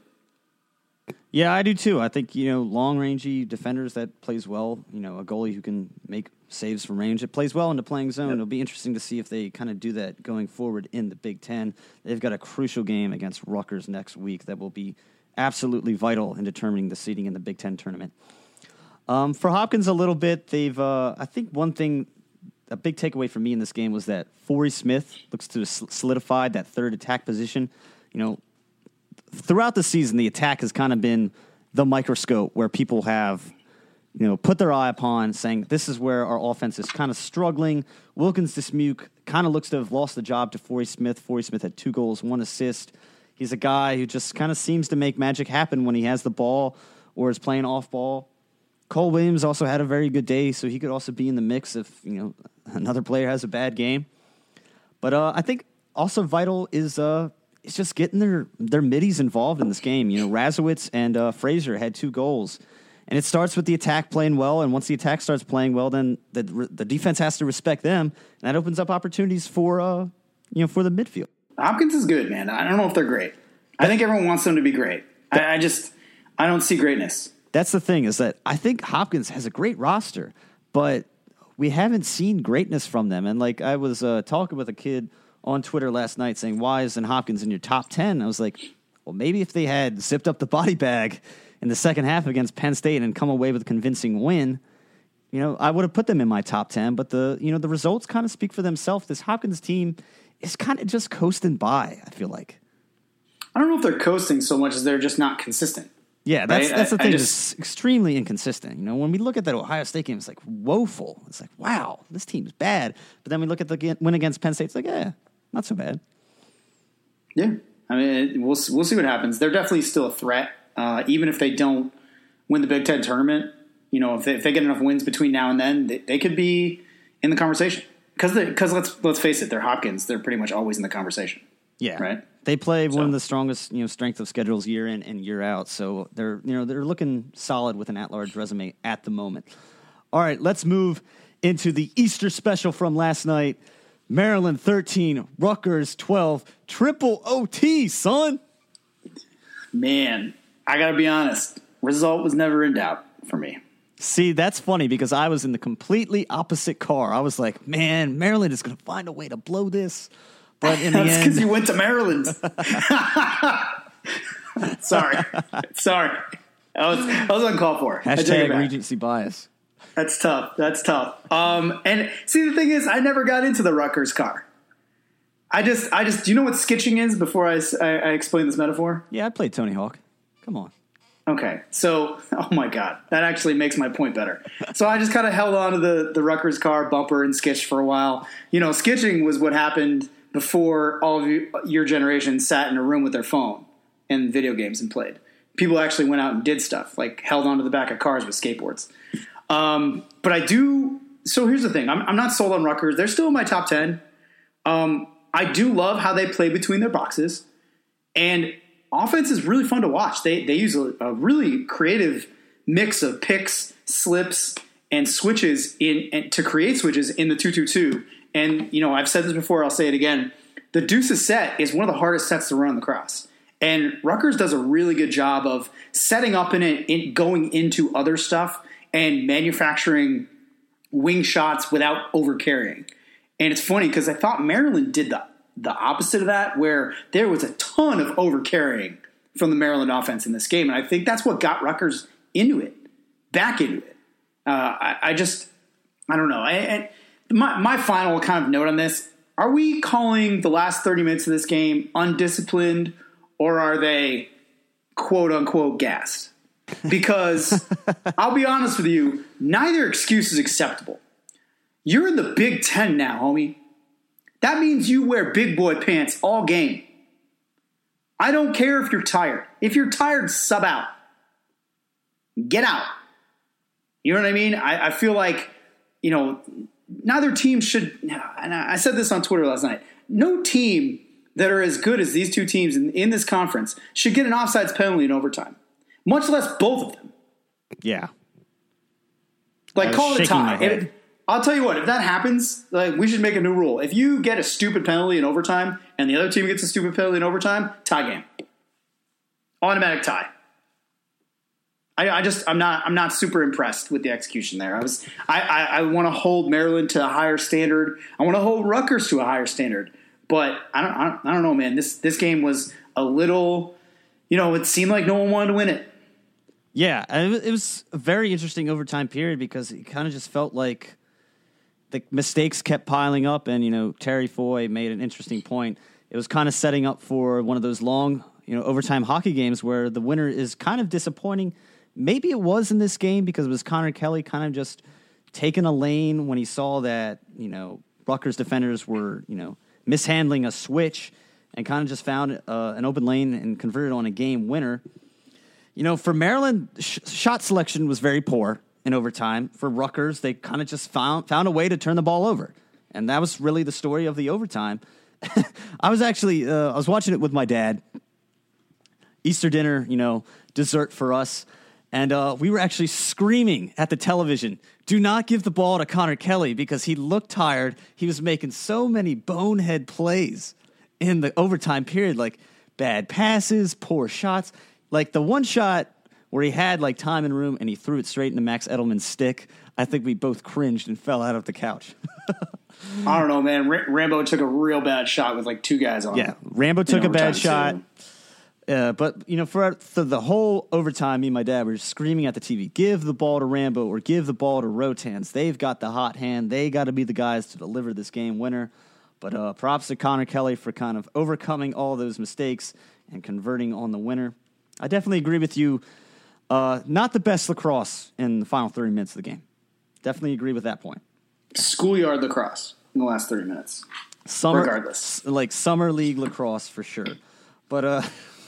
Yeah, I do too. I think, you know, long-rangey defenders that plays well, you know, a goalie who can make saves from range, it plays well into playing zone. Yep. It'll be interesting to see if they kind of do that going forward in the Big Ten. They've got a crucial game against Rutgers next week that will be absolutely vital in determining the seeding in the Big Ten tournament. Um, for Hopkins a little bit, they've, uh, I think one thing, a big takeaway for me in this game was that Forey Smith looks to have solidified that third attack position. You know, throughout the season, the attack has kind of been the microscope where people have, you know, put their eye upon, saying this is where our offense is kind of struggling. Wilkins Dismuke kind of looks to have lost the job to Forey Smith. Forey Smith had two goals, one assist. He's a guy who just kind of seems to make magic happen when he has the ball or is playing off ball. Cole Williams also had a very good day, so he could also be in the mix if, you know, another player has a bad game. But uh, I think also vital is uh, it's just getting their their middies involved in this game. You know, Razowitz and uh, Frazier had two goals. And it starts with the attack playing well, and once the attack starts playing well, then the the defense has to respect them, and that opens up opportunities for uh you know for the midfield. Hopkins is good, man. I don't know if they're great. I think everyone wants them to be great. I, I just I don't see greatness. That's the thing, is that I think Hopkins has a great roster, but we haven't seen greatness from them. And like I was uh, talking with a kid on Twitter last night saying, "Why isn't Hopkins in your top ten?" I was like, well, maybe if they had zipped up the body bag in the second half against Penn State and come away with a convincing win, you know, I would have put them in my top ten. But the, you know, the results kind of speak for themselves. This Hopkins team is kind of just coasting by, I feel like. I don't know if they're coasting so much as they're just not consistent. Yeah, that's right? that's the I, thing. I just, it's extremely inconsistent. You know, when we look at that Ohio State game, it's like woeful. It's like, wow, this team's bad. But then we look at the win against Penn State, it's like, yeah, not so bad. Yeah, I mean, we'll we'll see what happens. They're definitely still a threat. Uh, even if they don't win the Big Ten tournament, you know, if they, if they get enough wins between now and then, they, they could be in the conversation. Because because let's let's face it, they're Hopkins. They're pretty much always in the conversation. Yeah. Right. They play So. one of the strongest, you know, strength of schedules year in and year out. So they're, you know, they're looking solid with an at-large resume at the moment. All right, let's move into the Easter special from last night. Maryland thirteen, Rutgers twelve, triple O T, son. Man, I got to be honest. Result was never in doubt for me. See, that's funny because I was in the completely opposite car. I was like, man, Maryland is going to find a way to blow this. But in the That's end, because you went to Maryland. Sorry. Sorry. I was, I was uncalled for. I take it hashtag back. Regency bias. That's tough. That's tough. Um, and see, the thing is, I never got into the Rutgers car. I just, I just, do you know what skitching is before I, I, I explain this metaphor? Yeah, I played Tony Hawk. Come on. Okay. So, oh my God, that actually makes my point better. So I just kind of held on to the, the Rutgers car bumper and sketched for a while. You know, sketching was what happened before all of you, your generation sat in a room with their phone and video games and played. People actually went out and did stuff, like held onto the back of cars with skateboards. Um, but I do. So here's the thing. I'm, I'm not sold on Rutgers. They're still in my top ten. Um, I do love how they play between their boxes, and offense is really fun to watch. They they use a, a really creative mix of picks, slips, and switches in and to create switches in the two two two. And you know, I've said this before. I'll say it again. The deuces set is one of the hardest sets to run on the cross. And Rutgers does a really good job of setting up in it, in going into other stuff and manufacturing wing shots without overcarrying. And it's funny because I thought Maryland did the, the opposite of that, where there was a ton of overcarrying from the Maryland offense in this game. And I think that's what got Rutgers into it, back into it. Uh, I, I just, I don't know. I, I, my, my final kind of note on this, are we calling the last thirty minutes of this game undisciplined, or are they quote unquote gassed? Because I'll be honest with you, neither excuse is acceptable. You're in the Big Ten now, homie. That means you wear big boy pants all game. I don't care if you're tired. If you're tired, sub out. Get out. You know what I mean? I, I feel like, you know, neither team should, and I said this on Twitter last night, no team that are as good as these two teams in, in this conference should get an offsides penalty in overtime, much less both of them. Yeah. Like, call it a tie. If, if, I'll tell you what, if that happens, like, we should make a new rule. If you get a stupid penalty in overtime and the other team gets a stupid penalty in overtime, tie game. Automatic tie. I, I just I'm not I'm not super impressed with the execution there. I was I, I, I want to hold Maryland to a higher standard. I want to hold Rutgers to a higher standard. But I don't, I don't I don't know, man. This this game was a little, you know, it seemed like no one wanted to win it. Yeah, it was a very interesting overtime period because it kind of just felt like the mistakes kept piling up, and you know Terry Foy made an interesting point. It was kind of setting up for one of those long, you know, overtime hockey games where the winner is kind of disappointing. Maybe it was in this game because it was Connor Kelly kind of just taking a lane when he saw that, you know, Rutgers defenders were, you know, mishandling a switch and kind of just found uh, an open lane and converted on a game winner. You know, for Maryland, sh- shot selection was very poor in overtime. For Rutgers, they kind of just found found a way to turn the ball over. And that was really the story of the overtime. I was actually, uh, I was watching it with my dad. Easter dinner, you know, dessert for us. And uh, we were actually screaming at the television, do not give the ball to Connor Kelly because he looked tired. He was making so many bonehead plays in the overtime period, like bad passes, poor shots. Like the one shot where he had like time and room and he threw it straight into Max Edelman's stick, I think we both cringed and fell out of the couch. I don't know, man. R- Rambo took a real bad shot with like two guys on yeah, him. Yeah, Rambo took a bad shot. Too. Uh, but, you know, for, for the whole overtime, me and my dad were just screaming at the T V, give the ball to Rambo or give the ball to Rotans. They've got the hot hand. They got to be the guys to deliver this game winner. But uh, props to Connor Kelly for kind of overcoming all those mistakes and converting on the winner. I definitely agree with you. Uh, not the best lacrosse in the final thirty minutes of the game. Definitely agree with that point. Schoolyard lacrosse in the last thirty minutes. Summer, Regardless. Like summer league lacrosse for sure. But uh,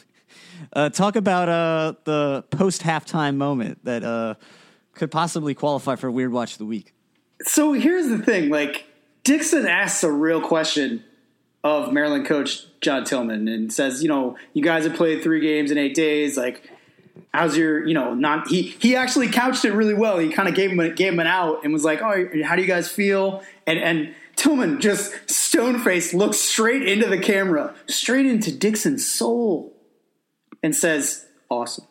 uh, talk about uh, the post-halftime moment that uh, could possibly qualify for Weird Watch of the Week. So here's the thing. Like, Dixon asks a real question of Maryland coach John Tillman and says, you know, you guys have played three games in eight days. Like, how's your, you know, not, he, he actually couched it really well. He kind of gave him, a, gave him an out and was like, oh, how do you guys feel? And, and Tillman just stone-faced looks straight into the camera, straight into Dixon's soul and says, awesome.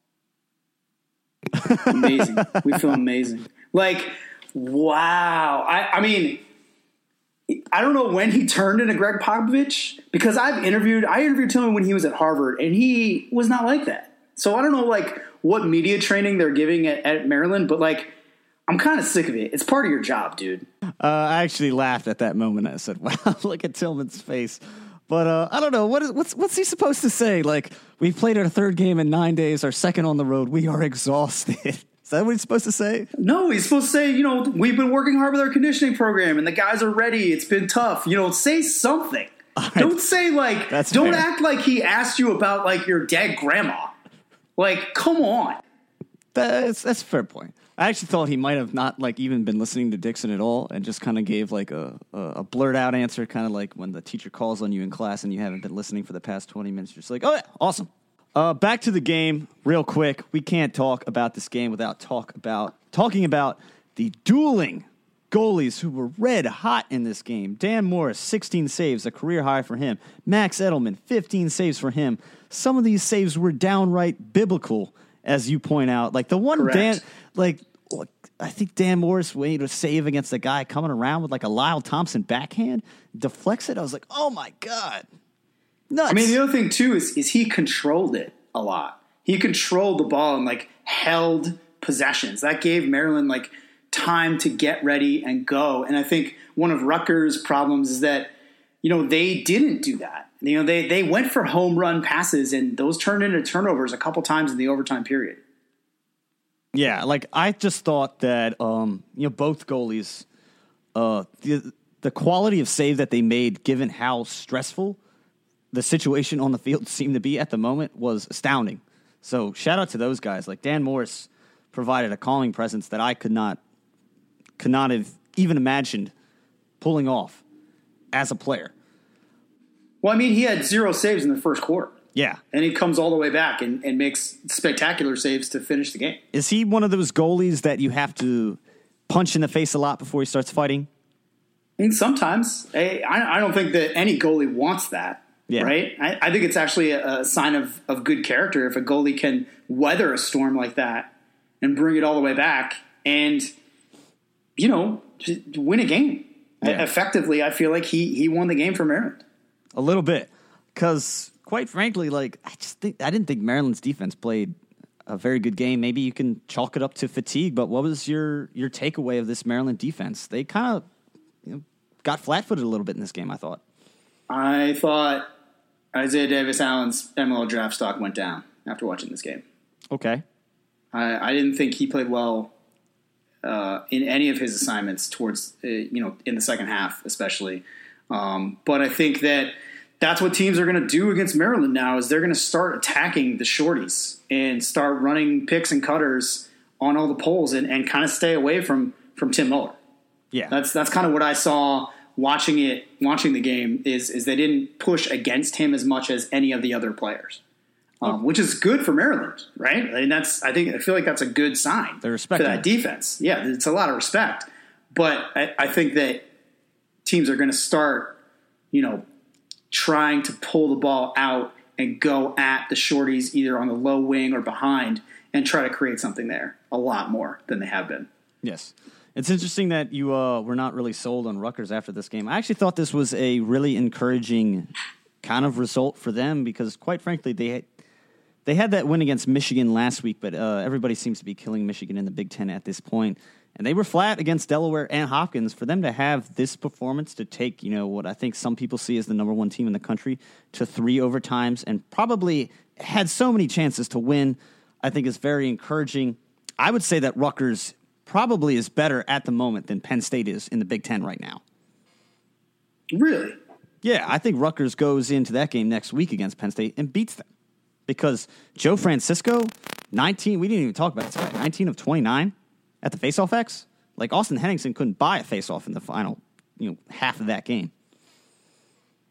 Amazing. We feel amazing. Like, wow. I, I mean, I don't know when he turned into Greg Popovich because I've interviewed, I interviewed Tillman when he was at Harvard and he was not like that. So I don't know like what media training they're giving at, at Maryland, but like, I'm kind of sick of it. It's part of your job, dude. Uh, I actually laughed at that moment. I said, wow, look at Tillman's face. But uh, I don't know. What is, what's what's he supposed to say? Like, we've played our third game in nine days, our second on the road. We are exhausted. Is that what he's supposed to say? No, he's supposed to say, you know, we've been working hard with our conditioning program and the guys are ready. It's been tough. You know, say something. Right. Don't say like, That's don't fair. act like he asked you about like your dead grandma. Like, come on. That's, that's a fair point. I actually thought he might have not like even been listening to Dixon at all and just kind of gave like a, a, a blurt out answer, kind of like when the teacher calls on you in class and you haven't been listening for the past twenty minutes. You're just like, oh, yeah, awesome. Uh, back to the game real quick. We can't talk about this game without talk about talking about the dueling goalies who were red hot in this game. Dan Morris, sixteen saves, a career high for him. Max Edelman, fifteen saves for him. Some of these saves were downright biblical, as you point out. Like the one Correct. Dan, like I think Dan Morris made a save against a guy coming around with like a Lyle Thompson backhand, deflects it. I was like, oh my God. Nuts. I mean, the other thing too is is he controlled it a lot. He controlled the ball and like held possessions. That gave Maryland like time to get ready and go. And I think one of Rutgers' problems is that, you know, they didn't do that. You know, they they went for home run passes and those turned into turnovers a couple times in the overtime period. Yeah, like I just thought that um, you know, both goalies, uh, the the quality of save that they made, given how stressful the situation on the field seemed to be at the moment, was astounding. So shout out to those guys. Like Dan Morris provided a calming presence that I could not could not have even imagined pulling off as a player. Well, I mean, he had zero saves in the first quarter. Yeah. And he comes all the way back and, and makes spectacular saves to finish the game. Is he one of those goalies that you have to punch in the face a lot before he starts fighting? I mean, sometimes. I, I don't think that any goalie wants that. Yeah. Right? I, I think it's actually a, a sign of, of good character if a goalie can weather a storm like that and bring it all the way back and, you know, win a game. Yeah. Effectively, I feel like he, he won the game for Maryland. A little bit. Because, quite frankly, like I just think I didn't think Maryland's defense played a very good game. Maybe you can chalk it up to fatigue, but what was your, your takeaway of this Maryland defense? They kind of you know, got flat-footed a little bit in this game, I thought. I thought Isaiah Davis-Allen's M L draft stock went down after watching this game. Okay. I, I didn't think he played well uh, in any of his assignments towards, uh, you know, in the second half especially. Um, but I think that that's what teams are going to do against Maryland now is they're going to start attacking the shorties and start running picks and cutters on all the poles and, and kind of stay away from, from Tim Muller. Yeah. That's that's kind of what I saw watching it, watching the game is, is they didn't push against him as much as any of the other players, um, which is good for Maryland, right? I mean, that's, I think, I feel like that's a good sign for that defense. Yeah. It's a lot of respect, but I, I think that teams are going to start, you know, trying to pull the ball out and go at the shorties either on the low wing or behind and try to create something there a lot more than they have been. Yes. It's interesting that you uh, were not really sold on Rutgers after this game. I actually thought this was a really encouraging kind of result for them because, quite frankly, they had, they had that win against Michigan last week, but uh, everybody seems to be killing Michigan in the Big Ten at this point. And they were flat against Delaware and Hopkins. For them to have this performance to take, you know, what I think some people see as the number one team in the country to three overtimes and probably had so many chances to win, I think is very encouraging. I would say that Rutgers probably is better at the moment than Penn State is in the Big Ten right now. Really? Yeah, I think Rutgers goes into that game next week against Penn State and beats them. Because Joe Francisco, nineteen, we didn't even talk about it today, nineteen of twenty-nine at the faceoff X. Like Austin Henningsen couldn't buy a faceoff in the final, you know, half of that game.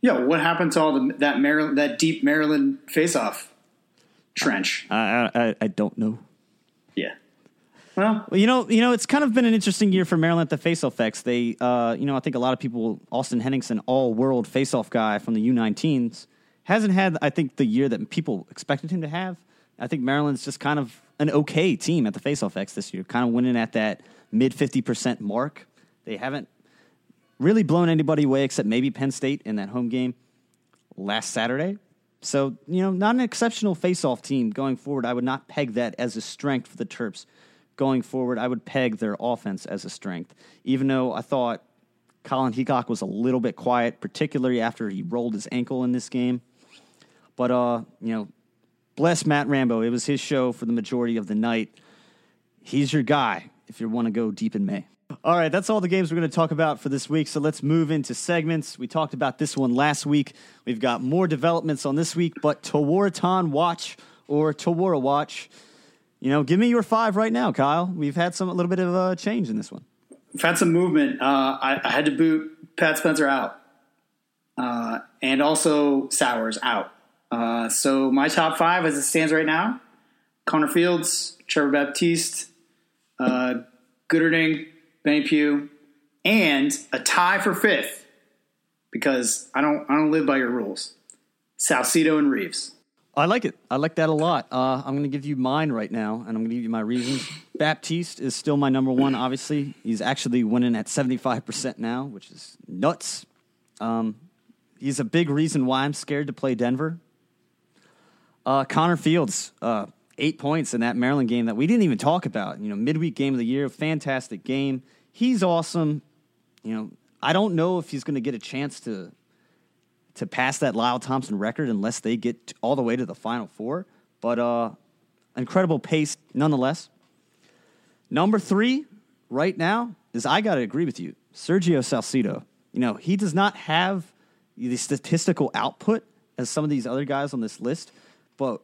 Yeah, what happened to all the that Maryland that deep Maryland face-off trench? I I, I don't know. Yeah. Well, well, you know, you know, it's kind of been an interesting year for Maryland at the faceoff effects. They, uh, you know, I think a lot of people, Austin Henningsen, all-world faceoff guy from the U nineteens, hasn't had, I think, the year that people expected him to have. I think Maryland's just kind of an okay team at the faceoff X this year, kind of winning at that mid fifty percent mark. They haven't really blown anybody away except maybe Penn State in that home game last Saturday. So, you know, not an exceptional faceoff team going forward. I would not peg that as a strength for the Terps. Going forward, I would peg their offense as a strength, even though I thought Colin Heacock was a little bit quiet, particularly after he rolled his ankle in this game. But, uh, you know, bless Matt Rambo. It was his show for the majority of the night. He's your guy if you want to go deep in May. All right, that's all the games we're going to talk about for this week, so let's move into segments. We talked about this one last week. We've got more developments on this week, but Tewaaraton Watch or Tawara Watch. You know, give me your five right now, Kyle. We've had some a little bit of uh, change in this one. We've had some movement. Uh, I, I had to boot Pat Spencer out, uh, and also Sowers out. Uh, so my top five, as it stands right now: Connor Fields, Trevor Baptiste, uh, Gooderding, Benny Pugh, and a tie for fifth because I don't I don't live by your rules. Salcido and Reeves. I like it. I like that a lot. Uh, I'm going to give you mine right now, and I'm going to give you my reasons. Baptiste is still my number one, obviously. He's actually winning at seventy-five percent now, which is nuts. Um, he's a big reason why I'm scared to play Denver. Uh, Connor Fields, uh, eight points in that Maryland game that we didn't even talk about. You know, midweek game of the year, fantastic game. He's awesome. You know, I don't know if he's going to get a chance to to pass that Lyle Thompson record unless they get all the way to the Final Four. But uh, incredible pace nonetheless. Number three right now is, I got to agree with you, Sergio Salcido. You know, he does not have the statistical output as some of these other guys on this list, but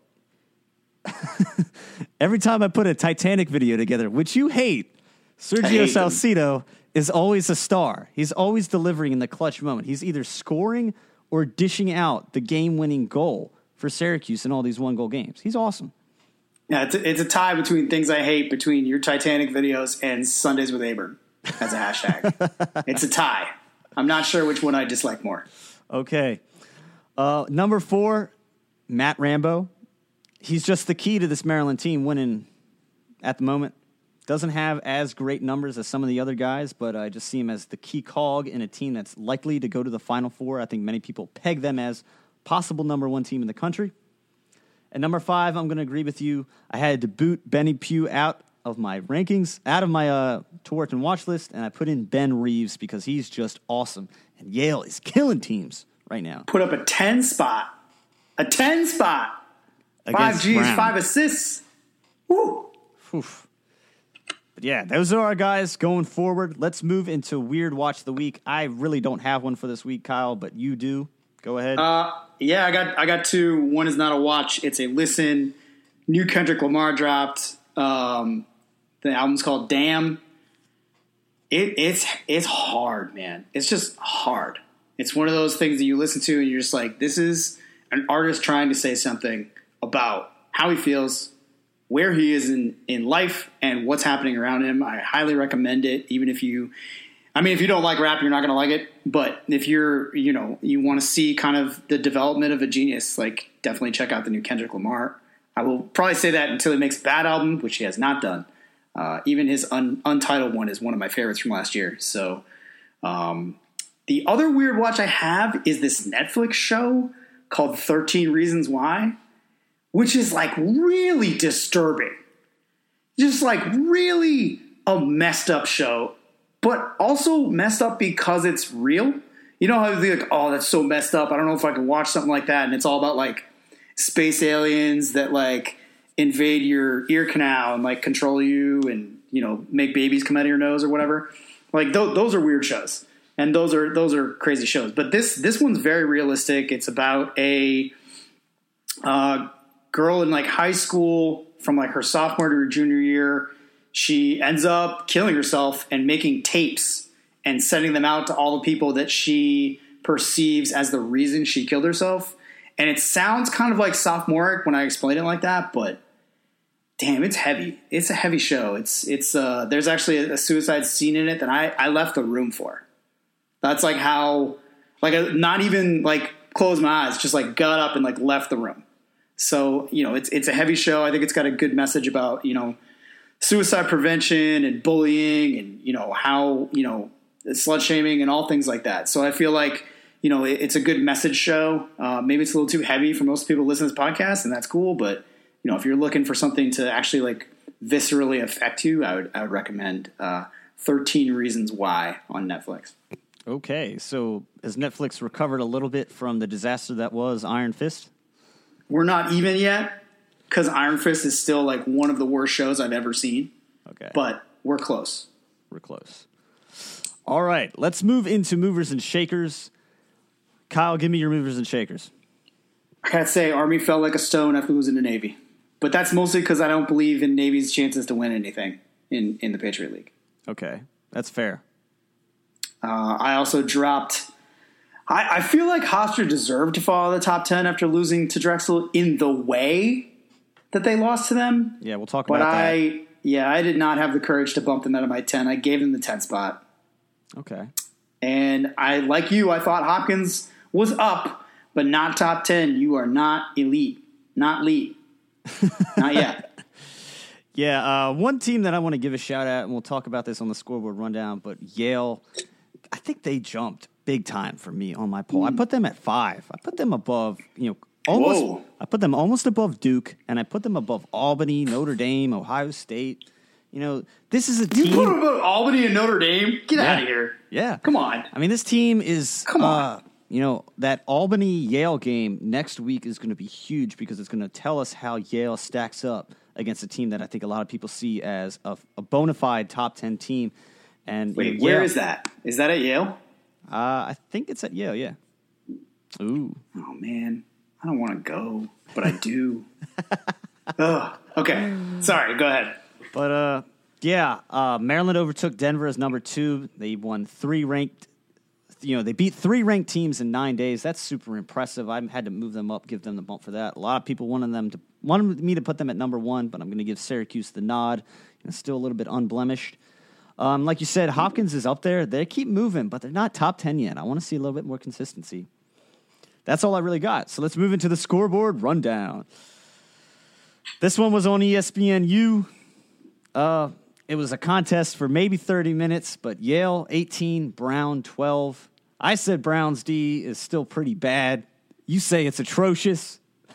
every time I put a Titanic video together, which you hate, Sergio Salcido is always a star. He's always delivering in the clutch moment. He's either scoring or dishing out the game-winning goal for Syracuse in all these one-goal games. He's awesome. Yeah, it's a, it's a tie between things I hate between your Titanic videos and Sundays with Abram as a hashtag. It's a tie. I'm not sure which one I dislike more. Okay. Uh, number four, Matt Rambo. He's just the key to this Maryland team winning at the moment. Doesn't have as great numbers as some of the other guys, but I just see him as the key cog in a team that's likely to go to the Final Four. I think many people peg them as possible number one team in the country. And number five, I'm going to agree with you. I had to boot Benny Pugh out of my rankings, out of my uh, Tewaaraton watch list, and I put in Ben Reeves because he's just awesome. And Yale is killing teams right now. Put up a ten spot. A ten spot. Against Five G's, Brown. five assists. Woo. Oof. But yeah, those are our guys going forward. Let's move into Weird Watch of the Week. I really don't have one for this week, Kyle, but you do. Go ahead. Uh, yeah, I got I got two. One is not a watch; it's a listen. New Kendrick Lamar dropped. Um, the album's called "Damn." It, it's it's hard, man. It's just hard. It's one of those things that you listen to and you're just like, this is an artist trying to say something about how he feels, where he is in, in life, and what's happening around him. I highly recommend it, even if you, I mean, if you don't like rap, you're not going to like it. But if you're, you know, you want to see kind of the development of a genius, like definitely check out the new Kendrick Lamar. I will probably say that until he makes a bad album, which he has not done. Uh, even his un, untitled one is one of my favorites from last year. So um, the other weird watch I have is this Netflix show called thirteen Reasons Why, which is like really disturbing. Just like really a messed up show, but also messed up because it's real. You know how they're like, oh, that's so messed up. I don't know if I can watch something like that. And it's all about like space aliens that like invade your ear canal and like control you and, you know, make babies come out of your nose or whatever. Like th- those are weird shows. And those are those are crazy shows. But this this one's very realistic. It's about a uh, girl in like high school from like her sophomore to her junior year. She ends up killing herself and making tapes and sending them out to all the people that she perceives as the reason she killed herself. And it sounds kind of like sophomoric when I explain it like that, but damn, it's heavy. It's a heavy show. It's it's uh, there's actually a, a suicide scene in it that I, I left the room for. That's like how, like, a, not even like closed my eyes, just like got up and like left the room. So, you know, it's it's a heavy show. I think it's got a good message about, you know, suicide prevention and bullying and, you know, how, you know, slut shaming and all things like that. So I feel like, you know, it, it's a good message show. Uh, maybe it's a little too heavy for most people listening to this podcast, and that's cool. But, you know, if you're looking for something to actually like viscerally affect you, I would I would recommend uh, thirteen Reasons Why on Netflix. Okay, so has Netflix recovered a little bit from the disaster that was Iron Fist? We're not even yet, because Iron Fist is still like one of the worst shows I've ever seen. Okay. But we're close. We're close. All right, let's move into movers and shakers. Kyle, give me your movers and shakers. I gotta say, Army fell like a stone after losing to Navy. But that's mostly because I don't believe in Navy's chances to win anything in, in the Patriot League. Okay, that's fair. Uh, I also dropped... I, I feel like Hofstra deserved to fall out of the top ten after losing to Drexel in the way that they lost to them. Yeah, we'll talk but about I, that. Yeah, I did not have the courage to bump them out of my ten. I gave them the ten spot. Okay. And I, like you, I thought Hopkins was up, but not top ten. You are not elite. Not elite. Not yet. Yeah, uh, one team that I want to give a shout out, and we'll talk about this on the scoreboard rundown, but Yale, I think they jumped big time for me on my poll. Mm. I put them at five. I put them above, you know, almost. Whoa. I put them almost above Duke, and I put them above Albany, Notre Dame, Ohio State. You know, this is a team. You put them above Albany and Notre Dame? Get yeah. out of here. Yeah. Come on. I mean, this team is. Come on. Uh, you know, that Albany-Yale game next week is going to be huge because it's going to tell us how Yale stacks up against a team that I think a lot of people see as a, a bona fide top ten team. And Wait, you know, where Yale, is that? Is that at Yale? Uh, I think it's at Yale, yeah. Ooh. Oh, man. I don't want to go, but I do. Ugh. Okay. Sorry, go ahead. But, uh, yeah, uh, Maryland overtook Denver as number two. They won three ranked, you know, they beat three ranked teams in nine days. That's super impressive. I had to move them up, give them the bump for that. A lot of people wanted them to wanted me to put them at number one, but I'm going to give Syracuse the nod. You know, still a little bit unblemished. Um, like you said, Hopkins is up there. They keep moving, but they're not top ten yet. I want to see a little bit more consistency. That's all I really got. So let's move into the scoreboard rundown. This one was on E S P N U. Uh, it was a contest for maybe thirty minutes, but Yale eighteen, Brown twelve. I said Brown's D is still pretty bad. You say it's atrocious.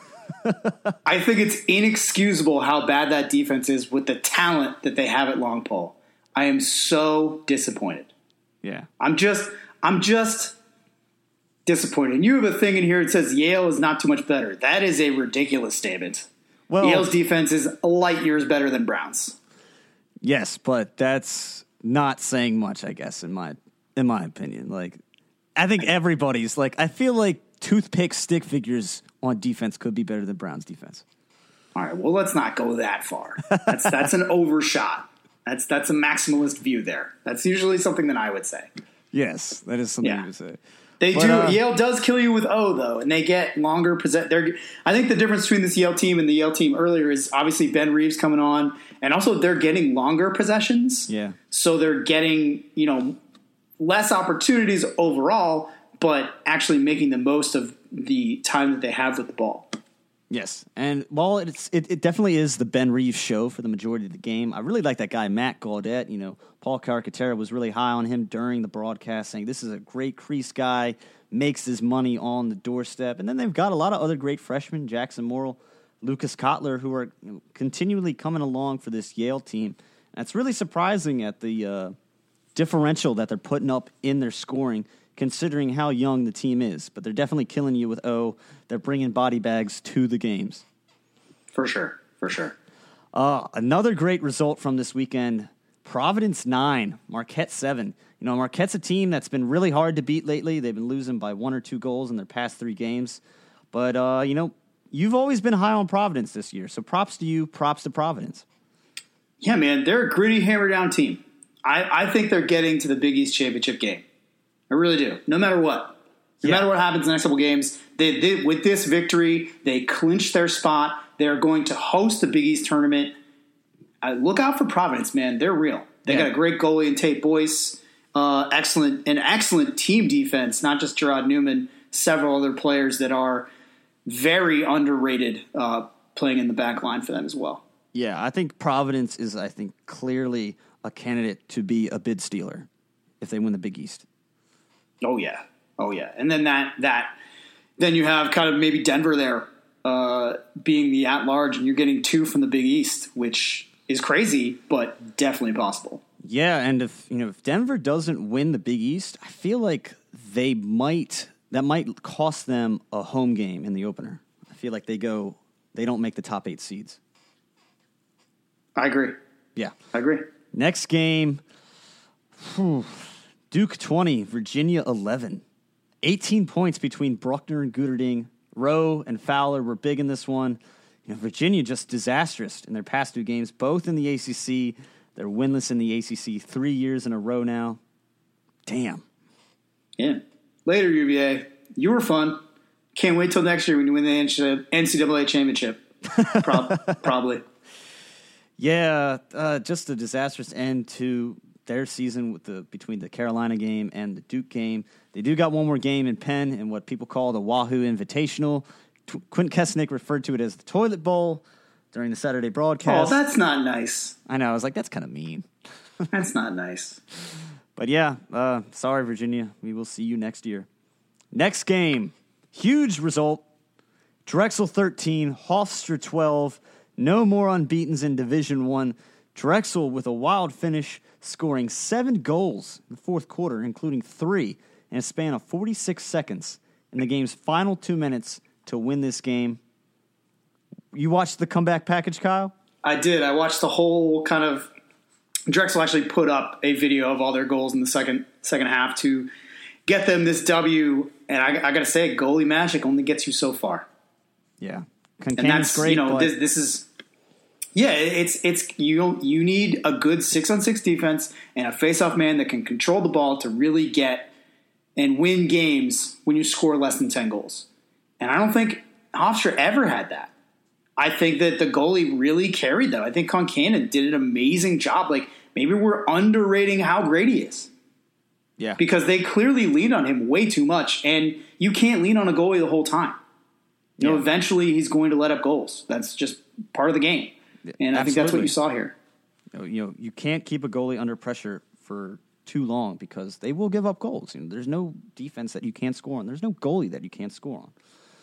I think it's inexcusable how bad that defense is with the talent that they have at long pole. I am so disappointed. Yeah. I'm just I'm just disappointed. And you have a thing in here that says Yale is not too much better. That is a ridiculous statement. Well, Yale's defense is light years better than Brown's. Yes, but that's not saying much, I guess, in my in my opinion. Like, I think everybody's like, I feel like toothpick stick figures on defense could be better than Brown's defense. All right, well, let's not go that far. That's that's an overshot. That's that's a maximalist view there. That's usually something that I would say. Yes, that is something yeah. you would say. They but, do. Uh, Yale does kill you with O, though, and they get longer possess. They're. I think the difference between this Yale team and the Yale team earlier is obviously Ben Reeves coming on, and also they're getting longer possessions. Yeah. So they're getting, you know, less opportunities overall, but actually making the most of the time that they have with the ball. Yes, and while it's it, it definitely is the Ben Reeves show for the majority of the game, I really like that guy Matt Gaudet. You know, Paul Carcaterra was really high on him during the broadcast, saying this is a great crease guy, makes his money on the doorstep. And then they've got a lot of other great freshmen, Jackson Morrill, Lucas Kotler, who are you know, continually coming along for this Yale team. And it's really surprising at the uh, differential that they're putting up in their scoring, considering how young the team is. But they're definitely killing you with O. They're bringing body bags to the games. For sure, for sure. Uh, another great result from this weekend, Providence nine, Marquette seven. You know, Marquette's a team that's been really hard to beat lately. They've been losing by one or two goals in their past three games. But, uh, you know, you've always been high on Providence this year. So props to you, props to Providence. Yeah, man, they're a gritty, hammer-down team. I, I think they're getting to the Big East championship game. I really do, no matter what. No Yeah. matter what happens in the next couple games, they, they, with this victory, they clinch their spot. They're going to host the Big East tournament. Uh, look out for Providence, man. They're real. They Yeah. got a great goalie in Tate Boyce. Uh, excellent, an excellent team defense, not just Gerard Newman, several other players that are very underrated uh, playing in the back line for them as well. Yeah, I think Providence is, I think, clearly a candidate to be a bid stealer if they win the Big East. Oh, yeah. Oh, yeah. And then that, that then you have kind of maybe Denver there uh, being the at-large, and you're getting two from the Big East, which is crazy, but definitely possible. Yeah, and if you know if Denver doesn't win the Big East, I feel like they might that might cost them a home game in the opener. I feel like they go they don't make the top eight seeds. I agree. Yeah. I agree. Next game, whew, Duke twenty, Virginia eleven. eighteen points between Bruckner and Gooderding. Rowe and Fowler were big in this one. You know, Virginia just disastrous in their past two games, both in the A C C. They're winless in the A C C three years in a row now. Damn. Yeah. Later, U V A. You were fun. Can't wait till next year when you win the N C double A championship. Prob- probably. Yeah, uh, just a disastrous end to their season with the between the Carolina game and the Duke game. They do got one more game in Penn in what people call the Wahoo Invitational. T- Quentin Kesnick referred to it as the Toilet Bowl during the Saturday Oh, broadcast. that's not nice. I know. I was like, that's kind of mean. That's not nice. But yeah, uh, sorry, Virginia. We will see you next year. Next game, huge result. Drexel thirteen, Hofstra twelve. No more unbeatens in Division One. Drexel with a wild finish, scoring seven goals in the fourth quarter, including three in a span of forty-six seconds in the game's final two minutes to win this game. You watched the comeback package, Kyle? I did. I watched the whole kind of. Drexel actually put up a video of all their goals in the second second half to get them this W. And I, I got to say, goalie magic only gets you so far. Yeah, And that's great. you know but this, this is yeah it's it's you you need a good six on six defense and a face-off man that can control the ball to really get and win games when you score less than ten goals. And I don't think Hofstra ever had that. I think that the goalie really carried them. I think Concannon did an amazing job. Like, maybe we're underrating how great he is. Yeah. Because they clearly lean on him way too much, and you can't lean on a goalie the whole time. You know, Yeah. eventually he's going to let up goals. That's just part of the game. And I think that's what Absolutely. you saw here. You know, you know, you can't keep a goalie under pressure for too long because they will give up goals. You know, there's no defense that you can't score on. There's no goalie that you can't score on.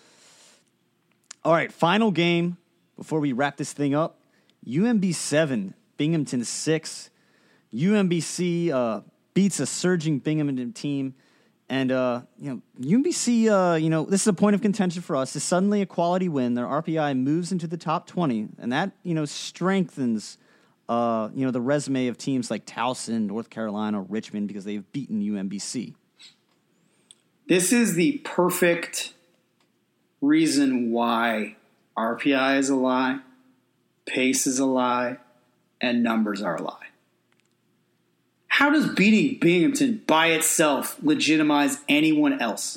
All right, final game before we wrap this thing up. U M B seven, Binghamton six. U M B C uh, beats a surging Binghamton team. And, uh, you know, U M B C, uh, you know, this is a point of contention for us. It's suddenly a quality win. Their R P I moves into the top twenty, and that, you know, strengthens, uh, you know, the resume of teams like Towson, North Carolina, Richmond, because they've beaten U M B C. This is the perfect reason why R P I is a lie, pace is a lie, and numbers are a lie. How does beating Binghamton by itself legitimize anyone else?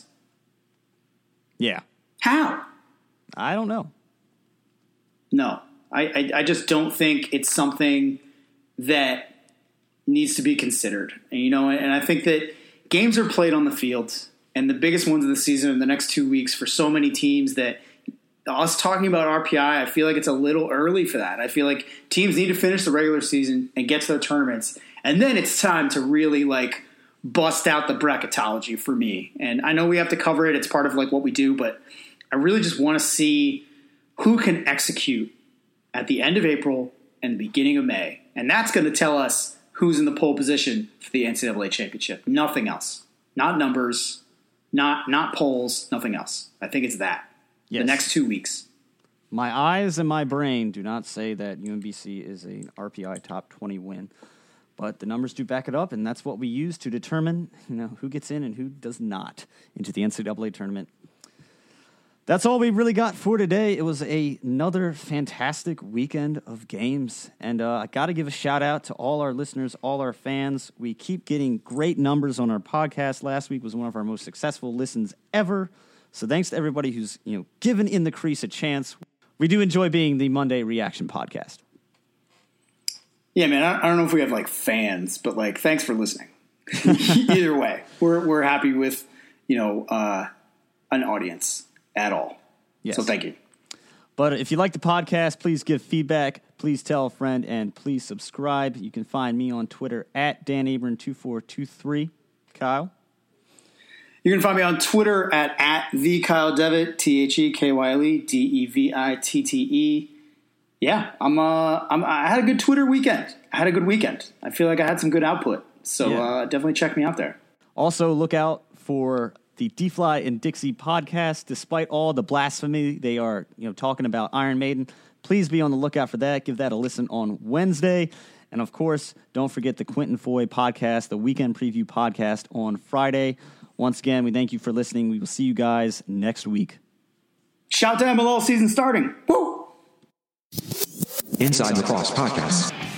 Yeah. How? I don't know. No. I, I, I just don't think it's something that needs to be considered. And, you know, and I think that games are played on the field, and the biggest ones of the season in the next two weeks for so many teams that us talking about R P I, I feel like it's a little early for that. I feel like teams need to finish the regular season and get to their tournaments. And then it's time to really, like, bust out the bracketology for me. And I know we have to cover it. It's part of, like, what we do. But I really just want to see who can execute at the end of April and the beginning of May. And that's going to tell us who's in the pole position for the N C double A championship. Nothing else. Not numbers, not not polls, nothing else. I think it's that. Yes. The next two weeks. My eyes and my brain do not say that U M B C is an R P I top twenty win. But the numbers do back it up, and that's what we use to determine, you know, who gets in and who does not into the N C double A tournament. That's all we really got for today. It was a, another fantastic weekend of games. And uh, I got to give a shout out to all our listeners, all our fans. We keep getting great numbers on our podcast. Last week was one of our most successful listens ever. So thanks to everybody who's, you know, given In the Crease a chance. We do enjoy being the Monday Reaction Podcast. Yeah, man, I, I don't know if we have like fans, but like, thanks for listening. Either way, we're we're happy with, you know, uh, an audience at all. Yes. So thank you. But if you like the podcast, please give feedback. Please tell a friend and please subscribe. You can find me on Twitter at Dan Abram two four two three. Kyle? You can find me on Twitter at, at the Kyle Devitt, T H E K Y L E D E V I T T E. Yeah, I'm, uh, I'm, I had a good Twitter weekend. I had a good weekend. I feel like I had some good output. So yeah. uh, definitely check me out there. Also, look out for the D-Fly and Dixie podcast. Despite all the blasphemy they are, you know, talking about Iron Maiden, please be on the lookout for that. Give that a listen on Wednesday. And, of course, don't forget the Quentin Foy podcast, the Weekend Preview podcast on Friday. Once again, we thank you for listening. We will see you guys next week. Shout to M L L season starting. Woo! Inside Lacrosse Podcast.